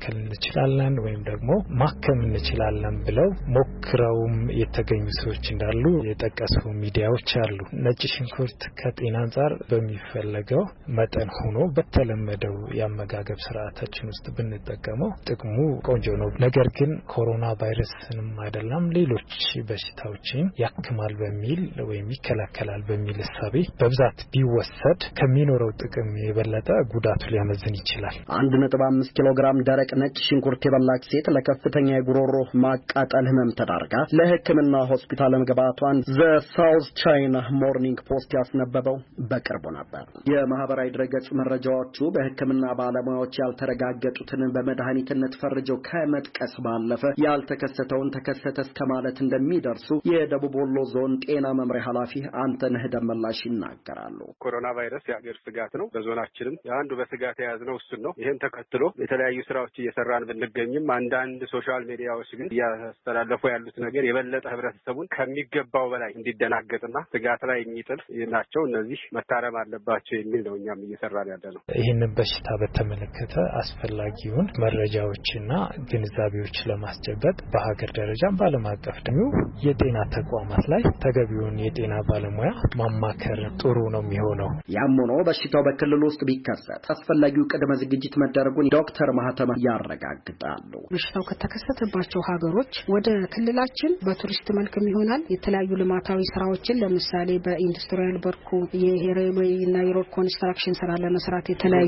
እንችላለን ወይም ደግሞ ማከም እንችላለን ብለው ሞክረውም የተገኙ ሰዎች እንዳሉ የጠቀሱ ሚዲያዎች አሉ። ነጭ ሽንኩርት ከጤና አንጻር በሚፈለገው መጠን ሆኖ በተለመደው የአመጋገብ ስርዓታችን ውስጥ ብንጠቀመው ጥቅሙ ቆንጆ ነው። ነገር ግን ኮሮና ቫይረስንም አይደለም ሌሎች በሽታዎችን ያክማል በሚል ወይም ይከላከላል በሚል እሳቤ በብዛት ቢወሰድ ከሚኖረው ጥቅም የበለጠ ጉዳቱ ሊያመዝን ይችላል። 1.5 ኪሎ ግራም ደረቅ ነጭ ሽንኩርት የበላች ሴት ለከፍተኛ የጉሮሮ ማቃጠል ህመም ተዳርጋ ለሕክምና ሆስፒታል መግባቷን ዘ ሳውዝ ቻይና ሞርኒንግ ፖስት ያስነበበው በቅርቡ ነበር። የማህበራዊ ድረገጽ መረጃዎቹ በሕክምና ባለሙያዎች ያልተረጋገጡትን በመድኃኒትነት ፈርጀው ከመጥቀስ ባለፈ ያልተከሰተውን ተከሰተ እስከማለት እንደሚደርሱ የደቡብ ወሎ ዞን ጤና መምሪያ ኃላፊ አንተነህ ደመላሽ ይናገራሉ። ኮሮና ቫይረስ የአገር ስጋት ነው። በዞናችንም አንዱ በስጋት የያዝነው እሱን ነው። ይሄን ተከትሎ የተለያዩ ስራዎች እየሰራን ብንገኝም አንዳንድ ሶሻል ሚዲያዎች ግን እያስተላለፉ ያሉት ነገር የበለጠ ህብረተሰቡን ከሚገባው በላይ እንዲደናገጥና ስጋት ላይ የሚጥል ናቸው። እነዚህ መታረም አለባቸው የሚል ነው እኛም እየሰራን ያለነው። ይህንን በሽታ በተመለከተ አስፈላጊውን መረጃዎችና ግንዛቤዎች ለማስጨበጥ በሀገር ደረጃ በዓለም አቀፍ ደግሞ የጤና ተቋማት ላይ ተገቢውን የጤና ባለሙያ ማማከር ጥሩ ነው የሚሆነው። ያም ሆኖ በሽታው በክልል ውስጥ ቢከሰት አስፈላጊው ቅድመ ዝግጅት መደረጉን ዶክተር ማህተማ ያረጋግጣሉ። በሽታው ከተከሰተባቸው ሀገሮች ወደ ክልላችን በቱሪስት መልክም ይሆናል የተለያዩ ልማታዊ ስራዎችን ለምሳሌ በኢንዱስትሪያል በርኩ የሬልዌይ እና የሮድ ኮንስትራክሽን ስራ ለመስራት የተለያዩ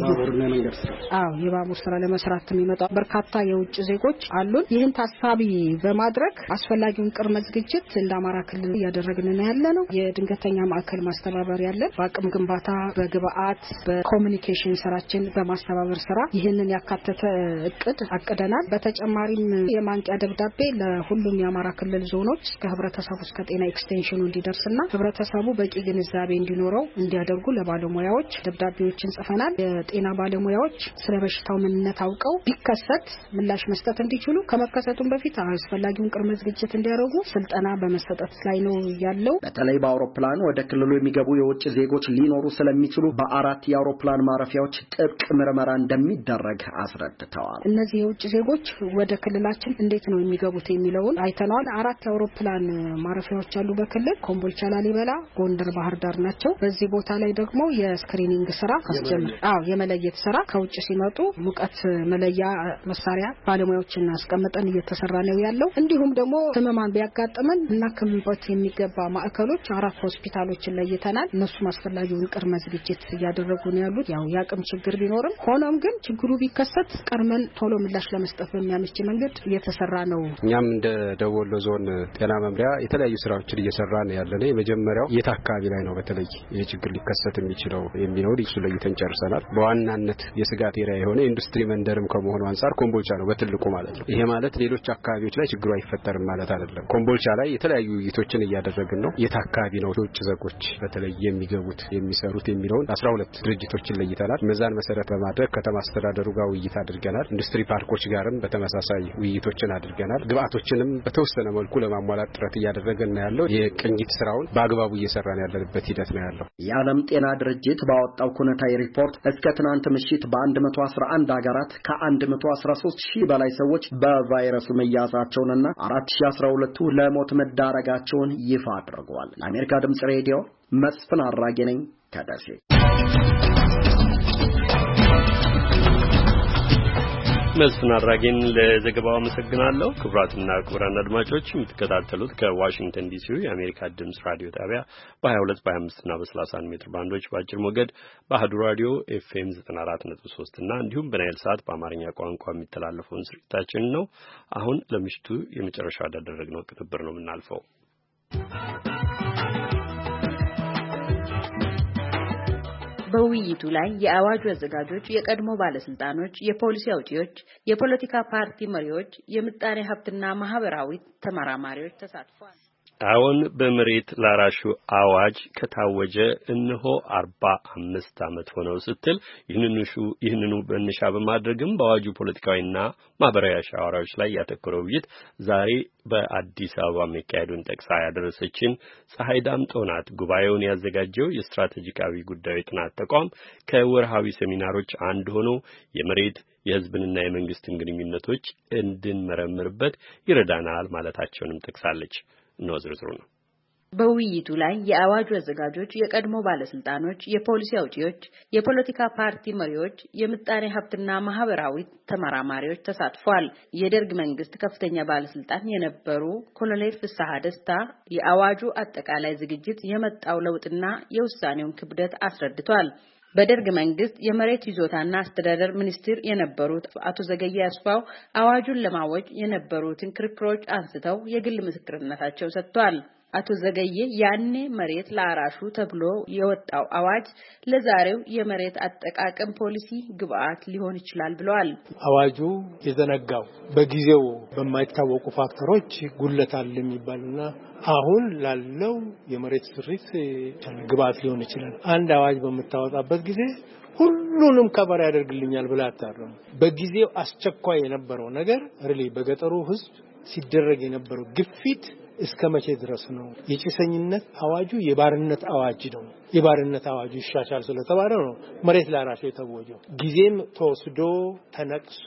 የባቡር ስራ ለመስራት የሚመጣ በርካታ የውጭ ዜጎች አሉን። ይህን ታሳቢ በማድረግ አስፈላጊውን ቅድመ ዝግጅት እንደ አማራ ክልል እያደረግን ነው ያለነው። የድንገተኛ ማዕከል ማስተባበር ያለን በአቅም ግንባታ፣ በግብአት፣ በኮሙኒኬሽን ስራችን በማስተባበር ስራ ይህንን ያካተተ እቅድ አቅደናል። በተጨማሪም የማንቂያ ደብዳቤ ለሁሉም የአማራ ክልል ዞኖች ከህብረተሰቡ እስከ ጤና ኤክስቴንሽኑ እንዲደርስና ህብረተሰቡ በቂ ግንዛቤ እንዲኖረው እንዲያደርጉ ለባለሙያዎች ደብዳቤዎችን ጽፈናል። የጤና ባለሙያዎች ስለ በሽታው ምንነት አውቀው ቢከሰት ምላሽ መስጠት እንዲችሉ ከመከሰቱም በፊት አስፈላጊውን ቅድመ ዝግጅት እንዲያደርጉ ስልጠና በመሰጠት ላይ ነው ያለው። በተለይ በአውሮፕላን ወደ ክልሉ የሚገቡ የውጭ ዜጎች ሊኖሩ ስለሚችሉ በ4 የአውሮፕላን ማረፊያዎች ጥብቅ ምርመራ እንደሚደረግ አስረድተዋል። እነዚህ የውጭ ዜጎች ወደ ክልላችን እንዴት ነው የሚገቡት የሚለውን አይተናል። 4 የአውሮፕላን ማረፊያዎች አሉ በክልል ኮምቦልቻ፣ ላሊበላ፣ ጎንደር፣ ባህር ዳር ናቸው። በዚህ ቦታ ላይ ደግሞ የስክሪኒንግ ስራ የመለየት ስራ ከውጭ ሲመጡ ሙቀት መለያ መሳሪያ ባለሙያዎችን አስቀምጠን እየተሰራ ነው ያለው። እንዲሁም ደግሞ ህመማን ቢያጋጥመን እናከምበት የሚገባ ማዕከሎች 4 ሆስፒታሎችን ለይተናል። እነሱም አስፈላጊውን ቅድመ ዝግጅት እያደረጉ ነው ያሉት። የአቅም ችግር ቢኖርም ሆኖም ግን ችግሩ ቢከሰት ቀድመን ቶሎ ምላሽ ለመስጠት በሚያመች መንገድ እየተሰራ ነው። እኛም እንደ ደቡብ ወሎ ዞን ጤና መምሪያ የተለያዩ ስራዎችን እየሰራ ነው ያለነው። የመጀመሪያው የት አካባቢ ላይ ነው በተለይ ይህ ችግር ሊከሰት የሚችለው የሚለው እሱ ለይተን ጨርሰናል። በዋናነት የስጋት ኤሪያ የሆነ ኢንዱስትሪ መንደርም ከመሆኑ አንፃር ኮምቦልቻ ነው በትልቁ ማለት ነው። ይሄ ማለት ሌሎች አካባቢዎች ላይ ችግሩ አይፈጠርም ማለት አይደለም። ኮምቦልቻ ላይ የተለያዩ ውይይቶችን እያደረግን ነው። የት አካባቢ ነው የውጭ ዜጎች በተለይ የሚገቡት የሚሰሩት የሚለውን 12 ድርጅቶችን ለይተናል። መዛን መሰረት በማድረግ ከተማ አስተዳደሩ ጋር ውይይት አድርገናል። ኢንዱስትሪ ፓርኮች ጋርም በተመሳሳይ ውይይቶችን አድርገናል። ግብአቶችንም በተወሰነ መልኩ ለማሟላት ጥረት እያደረገን ነው ያለው። የቅኝት ስራውን በአግባቡ እየሰራን ያለበት ሂደት ነው ያለው። የዓለም ጤና ድርጅት ባወጣው ኩነታዊ ሪፖርት እስከ ትናንት ምሽት በ111 ሀገራት ከ113 ሺህ በላይ ሰዎች በቫይረሱ መያዛቸውንና 4012ቱ ለሞት መዳረጋቸውን ይፋ አድርገዋል። ለአሜሪካ ድምጽ ሬዲዮ መስፍን አራጌ ነኝ ከደሴ። መስፍን አራጌን ለዘገባው አመሰግናለሁ። ክቡራትና ክቡራን አድማጮች የምትከታተሉት ከዋሽንግተን ዲሲ የአሜሪካ ድምጽ ራዲዮ ጣቢያ በ22 በ25 እና በ31 ሜትር ባንዶች በአጭር ሞገድ በአህዱ ራዲዮ ኤፍኤም 94.3 እና እንዲሁም በናይል ሳት በአማርኛ ቋንቋ የሚተላለፈውን ስርጭታችን ነው። አሁን ለምሽቱ የመጨረሻ ያደረግነው ቅንብር ነው የምናልፈው። በውይይቱ ላይ የአዋጁ አዘጋጆች፣ የቀድሞ ባለስልጣኖች፣ የፖሊሲ አውጪዎች፣ የፖለቲካ ፓርቲ መሪዎች፣ የምጣኔ ሀብትና ማህበራዊ ተመራማሪዎች ተሳትፈዋል። አሁን በመሬት ላራሹ አዋጅ ከታወጀ እነሆ 45 ዓመት ሆነው ስትል ይህንኑ መነሻ በማድረግም በአዋጁ ፖለቲካዊና ማህበራዊ አሻዋራዎች ላይ ያተኮረው ውይይት ዛሬ በአዲስ አበባ መካሄዱን ጠቅሳ ያደረሰችን ፀሐይ ዳምጠው ናት። ጉባኤውን ያዘጋጀው የስትራቴጂካዊ ጉዳዮች ጥናት ተቋም ከወርሃዊ ሴሚናሮች አንድ ሆኖ የመሬት የህዝብንና የመንግስትን ግንኙነቶች እንድንመረምርበት ይረዳናል ማለታቸውንም ጠቅሳለች። ነው ዝርዝሩ ነው። በውይይቱ ላይ የአዋጁ አዘጋጆች፣ የቀድሞ ባለስልጣኖች፣ የፖሊሲ አውጪዎች፣ የፖለቲካ ፓርቲ መሪዎች፣ የምጣኔ ሀብትና ማህበራዊ ተመራማሪዎች ተሳትፈዋል። የደርግ መንግስት ከፍተኛ ባለስልጣን የነበሩ ኮሎኔል ፍስሐ ደስታ የአዋጁ አጠቃላይ ዝግጅት የመጣው ለውጥና የውሳኔውን ክብደት አስረድቷል። በደርግ መንግስት የመሬት ይዞታና አስተዳደር ሚኒስትር የነበሩት አቶ ዘገየ አስፋው አዋጁን ለማወጅ የነበሩትን ክርክሮች አንስተው የግል ምስክርነታቸው ሰጥተዋል። አቶ ዘገየ ያኔ መሬት ለአራሹ ተብሎ የወጣው አዋጅ ለዛሬው የመሬት አጠቃቀም ፖሊሲ ግብአት ሊሆን ይችላል ብለዋል። አዋጁ የዘነጋው በጊዜው በማይታወቁ ፋክተሮች ጉድለት አለ የሚባልና አሁን ላለው የመሬት ስሪት ግብአት ሊሆን ይችላል። አንድ አዋጅ በመታወጣበት ጊዜ ሁሉንም ከበር ያደርግልኛል ብላ አታረም። በጊዜው አስቸኳይ የነበረው ነገር በገጠሩ ህዝብ ሲደረግ የነበረው ግፊት እስከ መቼ ድረስ ነው? የጭሰኝነት አዋጁ የባርነት አዋጅ ነው። የባርነት አዋጁ ይሻሻል ስለተባለ ነው መሬት ላራሹ የተወጀው። ጊዜም ተወስዶ ተነቅሶ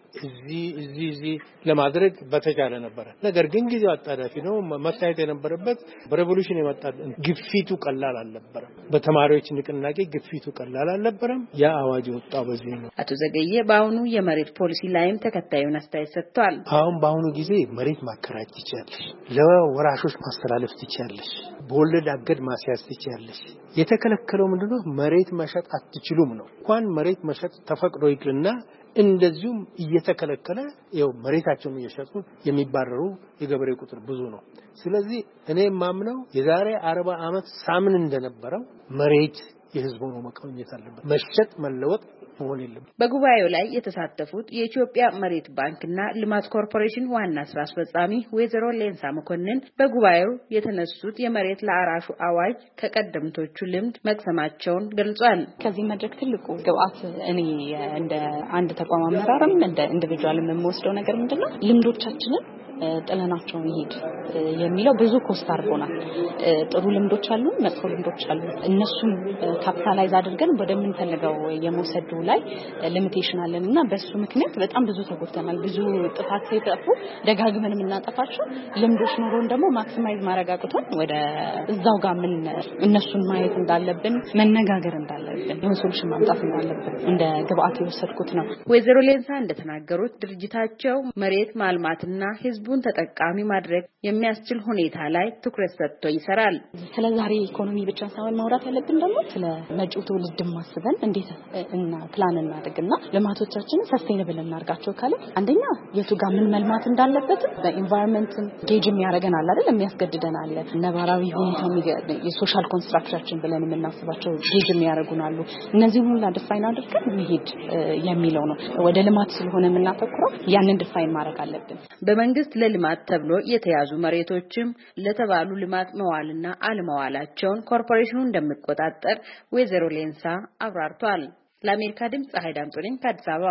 እዚህ ለማድረግ በተቻለ ነበር። ነገር ግን ጊዜው አጣዳፊ ነው። መታየት የነበረበት በሬቮሉሽን የመጣ ግፊቱ ቀላል አልነበረም። በተማሪዎች ንቅናቄ ግፊቱ ቀላል አልነበረም። ያ አዋጅ ወጣው በዚህ ነው። አቶ ዘገየ በአሁኑ የመሬት ፖሊሲ ላይም ተከታዩን አስተያየት ሰጥቷል። አሁን በአሁኑ ጊዜ መሬት ማከራየት ይቻላል፣ ለወራሾች ማስተላለፍ ትችያለሽ፣ በወለድ አገድ ማስያዝ ትችያለሽ። የተከለከለው ምንድነው? መሬት መሸጥ አትችሉም ነው። እንኳን መሬት መሸጥ ተፈቅዶ ይቅርና እንደዚሁም እየተከለከለ መሬታቸውን እየሸጡ የሚባረሩ የገበሬ ቁጥር ብዙ ነው። ስለዚህ እኔ ማምነው የዛሬ 40 ዓመት ሳምን እንደነበረው መሬት የህዝቡ ነው መቆየት አለበት። መሸጥ መለወጥ መሆን የለም። በጉባኤው ላይ የተሳተፉት የኢትዮጵያ መሬት ባንክና ልማት ኮርፖሬሽን ዋና ስራ አስፈጻሚ ወይዘሮ ሌንሳ መኮንን በጉባኤው የተነሱት የመሬት ለአራሹ አዋጅ ከቀደምቶቹ ልምድ መቅሰማቸውን ገልጿል። ከዚህ መድረክ ትልቁ ግብአት እኔ እንደ አንድ ተቋም አመራርም እንደ ኢንዲቪጁዋልም የምወስደው ነገር ምንድነው ልምዶቻችንን ጥለናቸው ይሄድ የሚለው ብዙ ኮስት አድርጎናል። ጥሩ ልምዶች አሉ፣ መጥፎ ልምዶች አሉ። እነሱን ካፒታላይዝ አድርገን ወደምንፈልገው የመውሰዱ ላይ ሊሚቴሽን አለንና በሱ ምክንያት በጣም ብዙ ተጎድተናል። ብዙ ጥፋት ሲጠፉ ደጋግመን የምናጠፋቸው ልምዶች ኖሮን ደግሞ ማክሲማይዝ ማረጋግጡን ወደ እዛው ጋር ምን እነሱን ማየት እንዳለብን መነጋገር እንዳለብን የሆነ ሶሉሽን ማምጣት እንዳለብን እንደ ግብአት የወሰድኩት ነው። ወይዘሮ ሌንሳ እንደተናገሩት ድርጅታቸው መሬት ማልማትና ህዝቡን ተጠቃሚ ማድረግ የሚያስችል ሁኔታ ላይ ትኩረት ሰጥቶ ይሰራል። ስለ ዛሬ ኢኮኖሚ ብቻ ሳይሆን ማውራት ያለብን ደግሞ ስለ መጪው ትውልድ ማስበን እንዴት እና ፕላን እናድርግና ልማቶቻችንን ሰስቴይነብል እናርጋቸው ካለ አንደኛ የቱ ጋር ምን መልማት እንዳለበት በኢንቫይሮንመንት ጌጅ የሚያደርገናል አይደል የሚያስገድደናል። ነባራዊ ሁኔታው የሶሻል ኮንስትራክሽን ብለን የምናስባቸው ጌጅ የሚያደርጉናል። እነዚህ ሁሉ ዲፋይን አድርገን መሄድ የሚለው ነው። ወደ ልማት ስለሆነ የምናተኩረው ያንን ዲፋይን ማድረግ አለብን። በመንግስት ለልማት ተብሎ የተያዙ መሬቶችም ለተባሉ ልማት መዋልና አለመዋላቸውን ኮርፖሬሽኑ እንደሚቆጣጠር ወይዘሮ ሌንሳ አብራርቷል። ለአሜሪካ ድምጽ ፀሐይ ዳምጦ ነኝ ከአዲስ አበባ።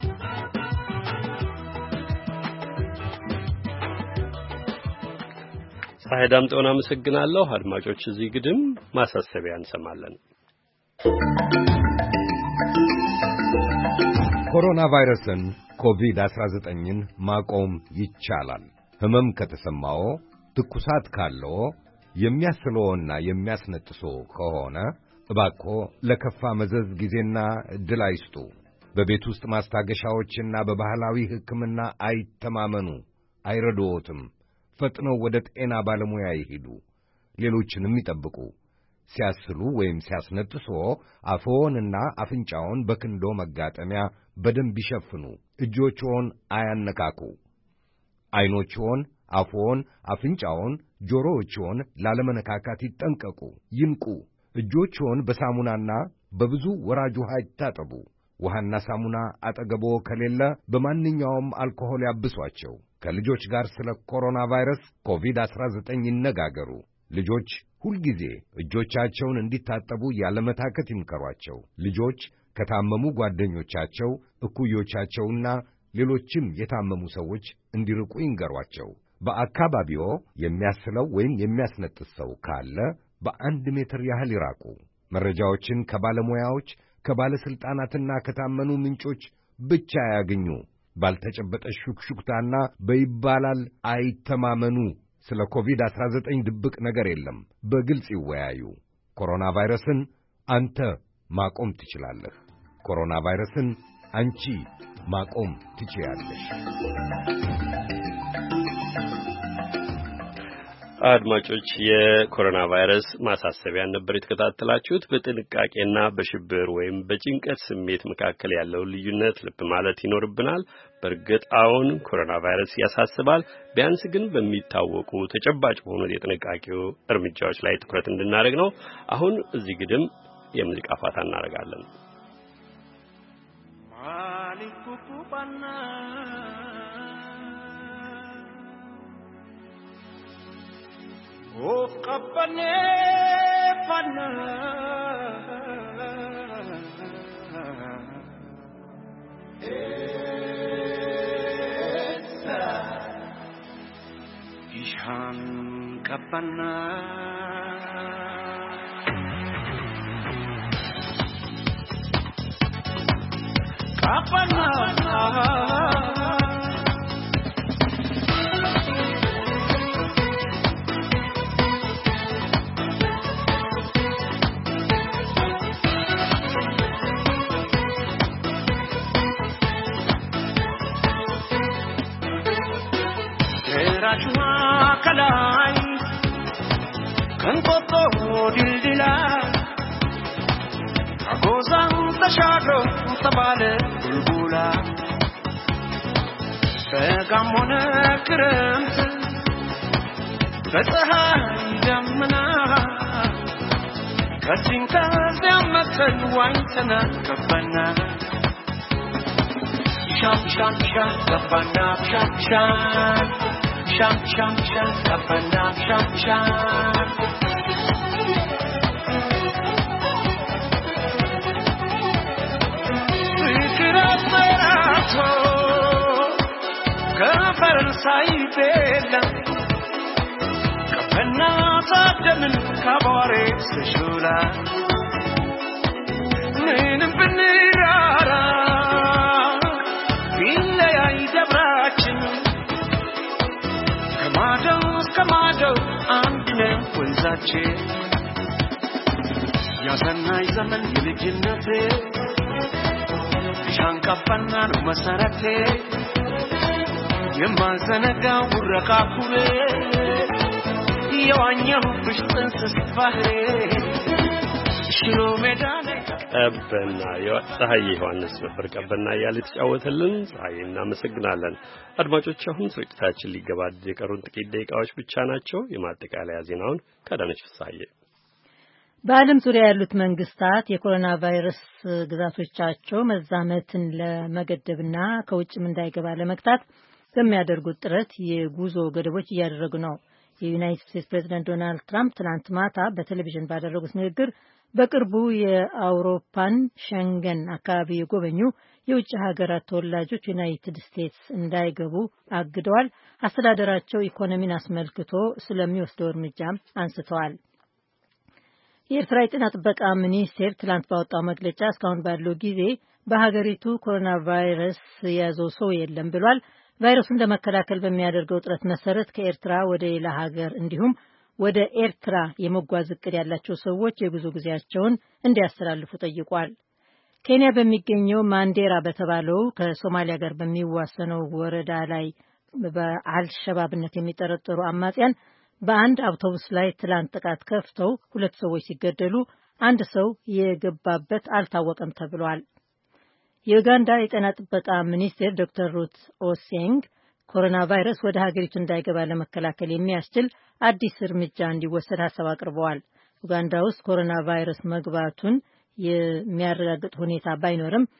ፀሐይ ዳምጦን አመሰግናለሁ። አድማጮች እዚህ ግድም ማሳሰቢያ እንሰማለን። ኮሮና ቫይረስን ኮቪድ-19ን ማቆም ይቻላል። ህመም ከተሰማዎ፣ ትኩሳት ካለዎ፣ የሚያስለዎና የሚያስነጥሰዎ ከሆነ እባክዎ ለከፋ መዘዝ ጊዜና እድል አይስጡ። በቤት ውስጥ ማስታገሻዎችና በባህላዊ ሕክምና አይተማመኑ፣ አይረዶዎትም። ፈጥነው ወደ ጤና ባለሙያ ይሂዱ፣ ሌሎችንም ይጠብቁ። ሲያስሉ ወይም ሲያስነጥሶ አፍዎንና አፍንጫውን በክንዶ መጋጠሚያ በደንብ ይሸፍኑ። እጆችዎን አያነካኩ። ዓይኖችዎን፣ አፍዎን፣ አፍንጫውን፣ ጆሮዎችዎን ላለመነካካት ይጠንቀቁ፣ ይንቁ። እጆችዎን በሳሙናና በብዙ ወራጅ ውሃ ይታጠቡ። ውሃና ሳሙና አጠገቦ ከሌለ በማንኛውም አልኮሆል ያብሷቸው። ከልጆች ጋር ስለ ኮሮና ቫይረስ ኮቪድ-19 ይነጋገሩ። ልጆች ሁልጊዜ እጆቻቸውን እንዲታጠቡ ያለመታከት ይምከሯቸው። ልጆች ከታመሙ ጓደኞቻቸው፣ እኩዮቻቸውና ሌሎችም የታመሙ ሰዎች እንዲርቁ ይንገሯቸው። በአካባቢዎ የሚያስለው ወይም የሚያስነጥስ ሰው ካለ በ1 ሜትር ያህል ይራቁ። መረጃዎችን ከባለሙያዎች ከባለሥልጣናትና ከታመኑ ምንጮች ብቻ ያገኙ። ባልተጨበጠ ሹክሹክታና በይባላል አይተማመኑ። ስለ ኮቪድ-19 ድብቅ ነገር የለም። በግልጽ ይወያዩ። ኮሮና ቫይረስን አንተ ማቆም ትችላለህ። ኮሮና ቫይረስን አንቺ ማቆም ትችያለሽ። አድማጮች የኮሮና ቫይረስ ማሳሰቢያን ነበር የተከታተላችሁት። በጥንቃቄና በሽብር ወይም በጭንቀት ስሜት መካከል ያለውን ልዩነት ልብ ማለት ይኖርብናል። በእርግጥ አሁን ኮሮና ቫይረስ ያሳስባል። ቢያንስ ግን በሚታወቁ ተጨባጭ በሆኑ የጥንቃቄው እርምጃዎች ላይ ትኩረት እንድናደርግ ነው። አሁን እዚህ ግድም የሙዚቃ ፋታ እናደርጋለን። Of kabane pana esa ishan kabana Rajwa kalai kanto dildila agozan tashado tabale bulbula begamone kremt bethay damna katinka damatan waitana kabana sham kabana sham Sham, kapana, sham. Fikirato, kafar saibela, kapana sabdemin kabare seshula. Nin binirara, billa yaidabrachin. Kamado, andne wenzache Yasanai zaman yilijinnate Shankapana masarate Yemazanaga urakakure Yawanyahu bishtansis fahre Shiro medane ቀበና ፀሐይ ዮሐንስ ነበር ቀበና ያለ ተጫወተልን። ፀሐይ እናመሰግናለን። አድማጮች አሁን ስርጭታችን ሊገባደድ የቀሩን ጥቂት ደቂቃዎች ብቻ ናቸው። የማጠቃለያ ዜናውን ከዳነች ፍሳዬ። በዓለም ዙሪያ ያሉት መንግስታት የኮሮና ቫይረስ ግዛቶቻቸው መዛመትን ለመገደብና ከውጭም እንዳይገባ ለመግታት በሚያደርጉት ጥረት የጉዞ ገደቦች እያደረጉ ነው። የዩናይትድ ስቴትስ ፕሬዝዳንት ዶናልድ ትራምፕ ትናንት ማታ በቴሌቪዥን ባደረጉት ንግግር በቅርቡ የአውሮፓን ሸንገን አካባቢ የጎበኙ የውጭ ሀገራት ተወላጆች ዩናይትድ ስቴትስ እንዳይገቡ አግደዋል። አስተዳደራቸው ኢኮኖሚን አስመልክቶ ስለሚወስደው እርምጃም አንስተዋል። የኤርትራ የጤና ጥበቃ ሚኒስቴር ትላንት ባወጣው መግለጫ እስካሁን ባለው ጊዜ በሀገሪቱ ኮሮና ቫይረስ የያዘው ሰው የለም ብሏል። ቫይረሱን ለመከላከል በሚያደርገው ጥረት መሰረት ከኤርትራ ወደ ሌላ ሀገር እንዲሁም ወደ ኤርትራ የመጓዝ እቅድ ያላቸው ሰዎች የጉዞ ጊዜያቸውን እንዲያስተላልፉ ጠይቋል። ኬንያ በሚገኘው ማንዴራ በተባለው ከሶማሊያ ጋር በሚዋሰነው ወረዳ ላይ በአልሸባብነት የሚጠረጠሩ አማጽያን በአንድ አውቶቡስ ላይ ትላንት ጥቃት ከፍተው 2 ሰዎች ሲገደሉ አንድ ሰው የገባበት አልታወቀም ተብሏል። የኡጋንዳ የጤና ጥበቃ ሚኒስቴር ዶክተር ሩት ኦሴንግ ኮሮና ቫይረስ ወደ ሀገሪቱ እንዳይገባ ለመከላከል የሚያስችል አዲስ እርምጃ እንዲወሰድ ሀሳብ አቅርበዋል። ኡጋንዳ ውስጥ ኮሮና ቫይረስ መግባቱን የሚያረጋግጥ ሁኔታ ባይኖርም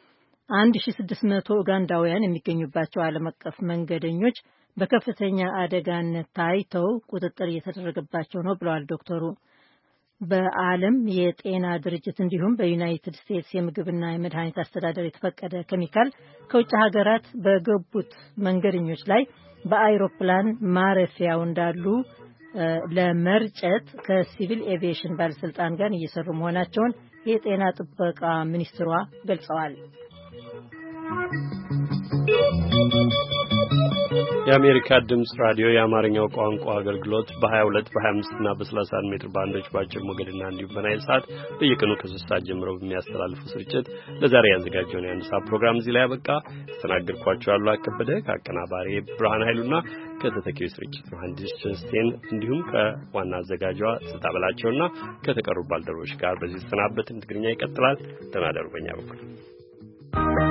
1600 ኡጋንዳውያን የሚገኙባቸው ዓለም አቀፍ መንገደኞች በከፍተኛ አደጋነት ታይተው ቁጥጥር እየተደረገባቸው ነው ብለዋል ዶክተሩ። በዓለም የጤና ድርጅት እንዲሁም በዩናይትድ ስቴትስ የምግብና የመድኃኒት አስተዳደር የተፈቀደ ኬሚካል ከውጭ ሀገራት በገቡት መንገደኞች ላይ በአይሮፕላን ማረፊያው እንዳሉ ለመርጨት ከሲቪል ኤቪዬሽን ባለስልጣን ጋር እየሰሩ መሆናቸውን የጤና ጥበቃ ሚኒስትሯ ገልጸዋል። የአሜሪካ ድምጽ ራዲዮ የአማርኛው ቋንቋ አገልግሎት በ22 በ25 እና በ31 ሜትር ባንዶች በአጭር ሞገድና እንዲሁም በናይል ሰዓት በየቀኑ ከ3 ሰዓት ጀምሮ በሚያስተላልፈው ስርጭት ለዛሬ ያዘጋጀውን የአንድ ሰዓት ፕሮግራም እዚህ ላይ ያበቃ። ተናገርኳችሁ ያሉ አከበደ ከአቀናባሪ ብርሃን ኃይሉና ከተተኪው ስርጭት መሐንዲስ ጀስቲን እንዲሁም ከዋና አዘጋጇ ስታበላቸውና ከተቀሩ ባልደረቦች ጋር በዚህ ተሰናበትን። ትግርኛ ይቀጥላል። ተናደሩ በእኛ በኩል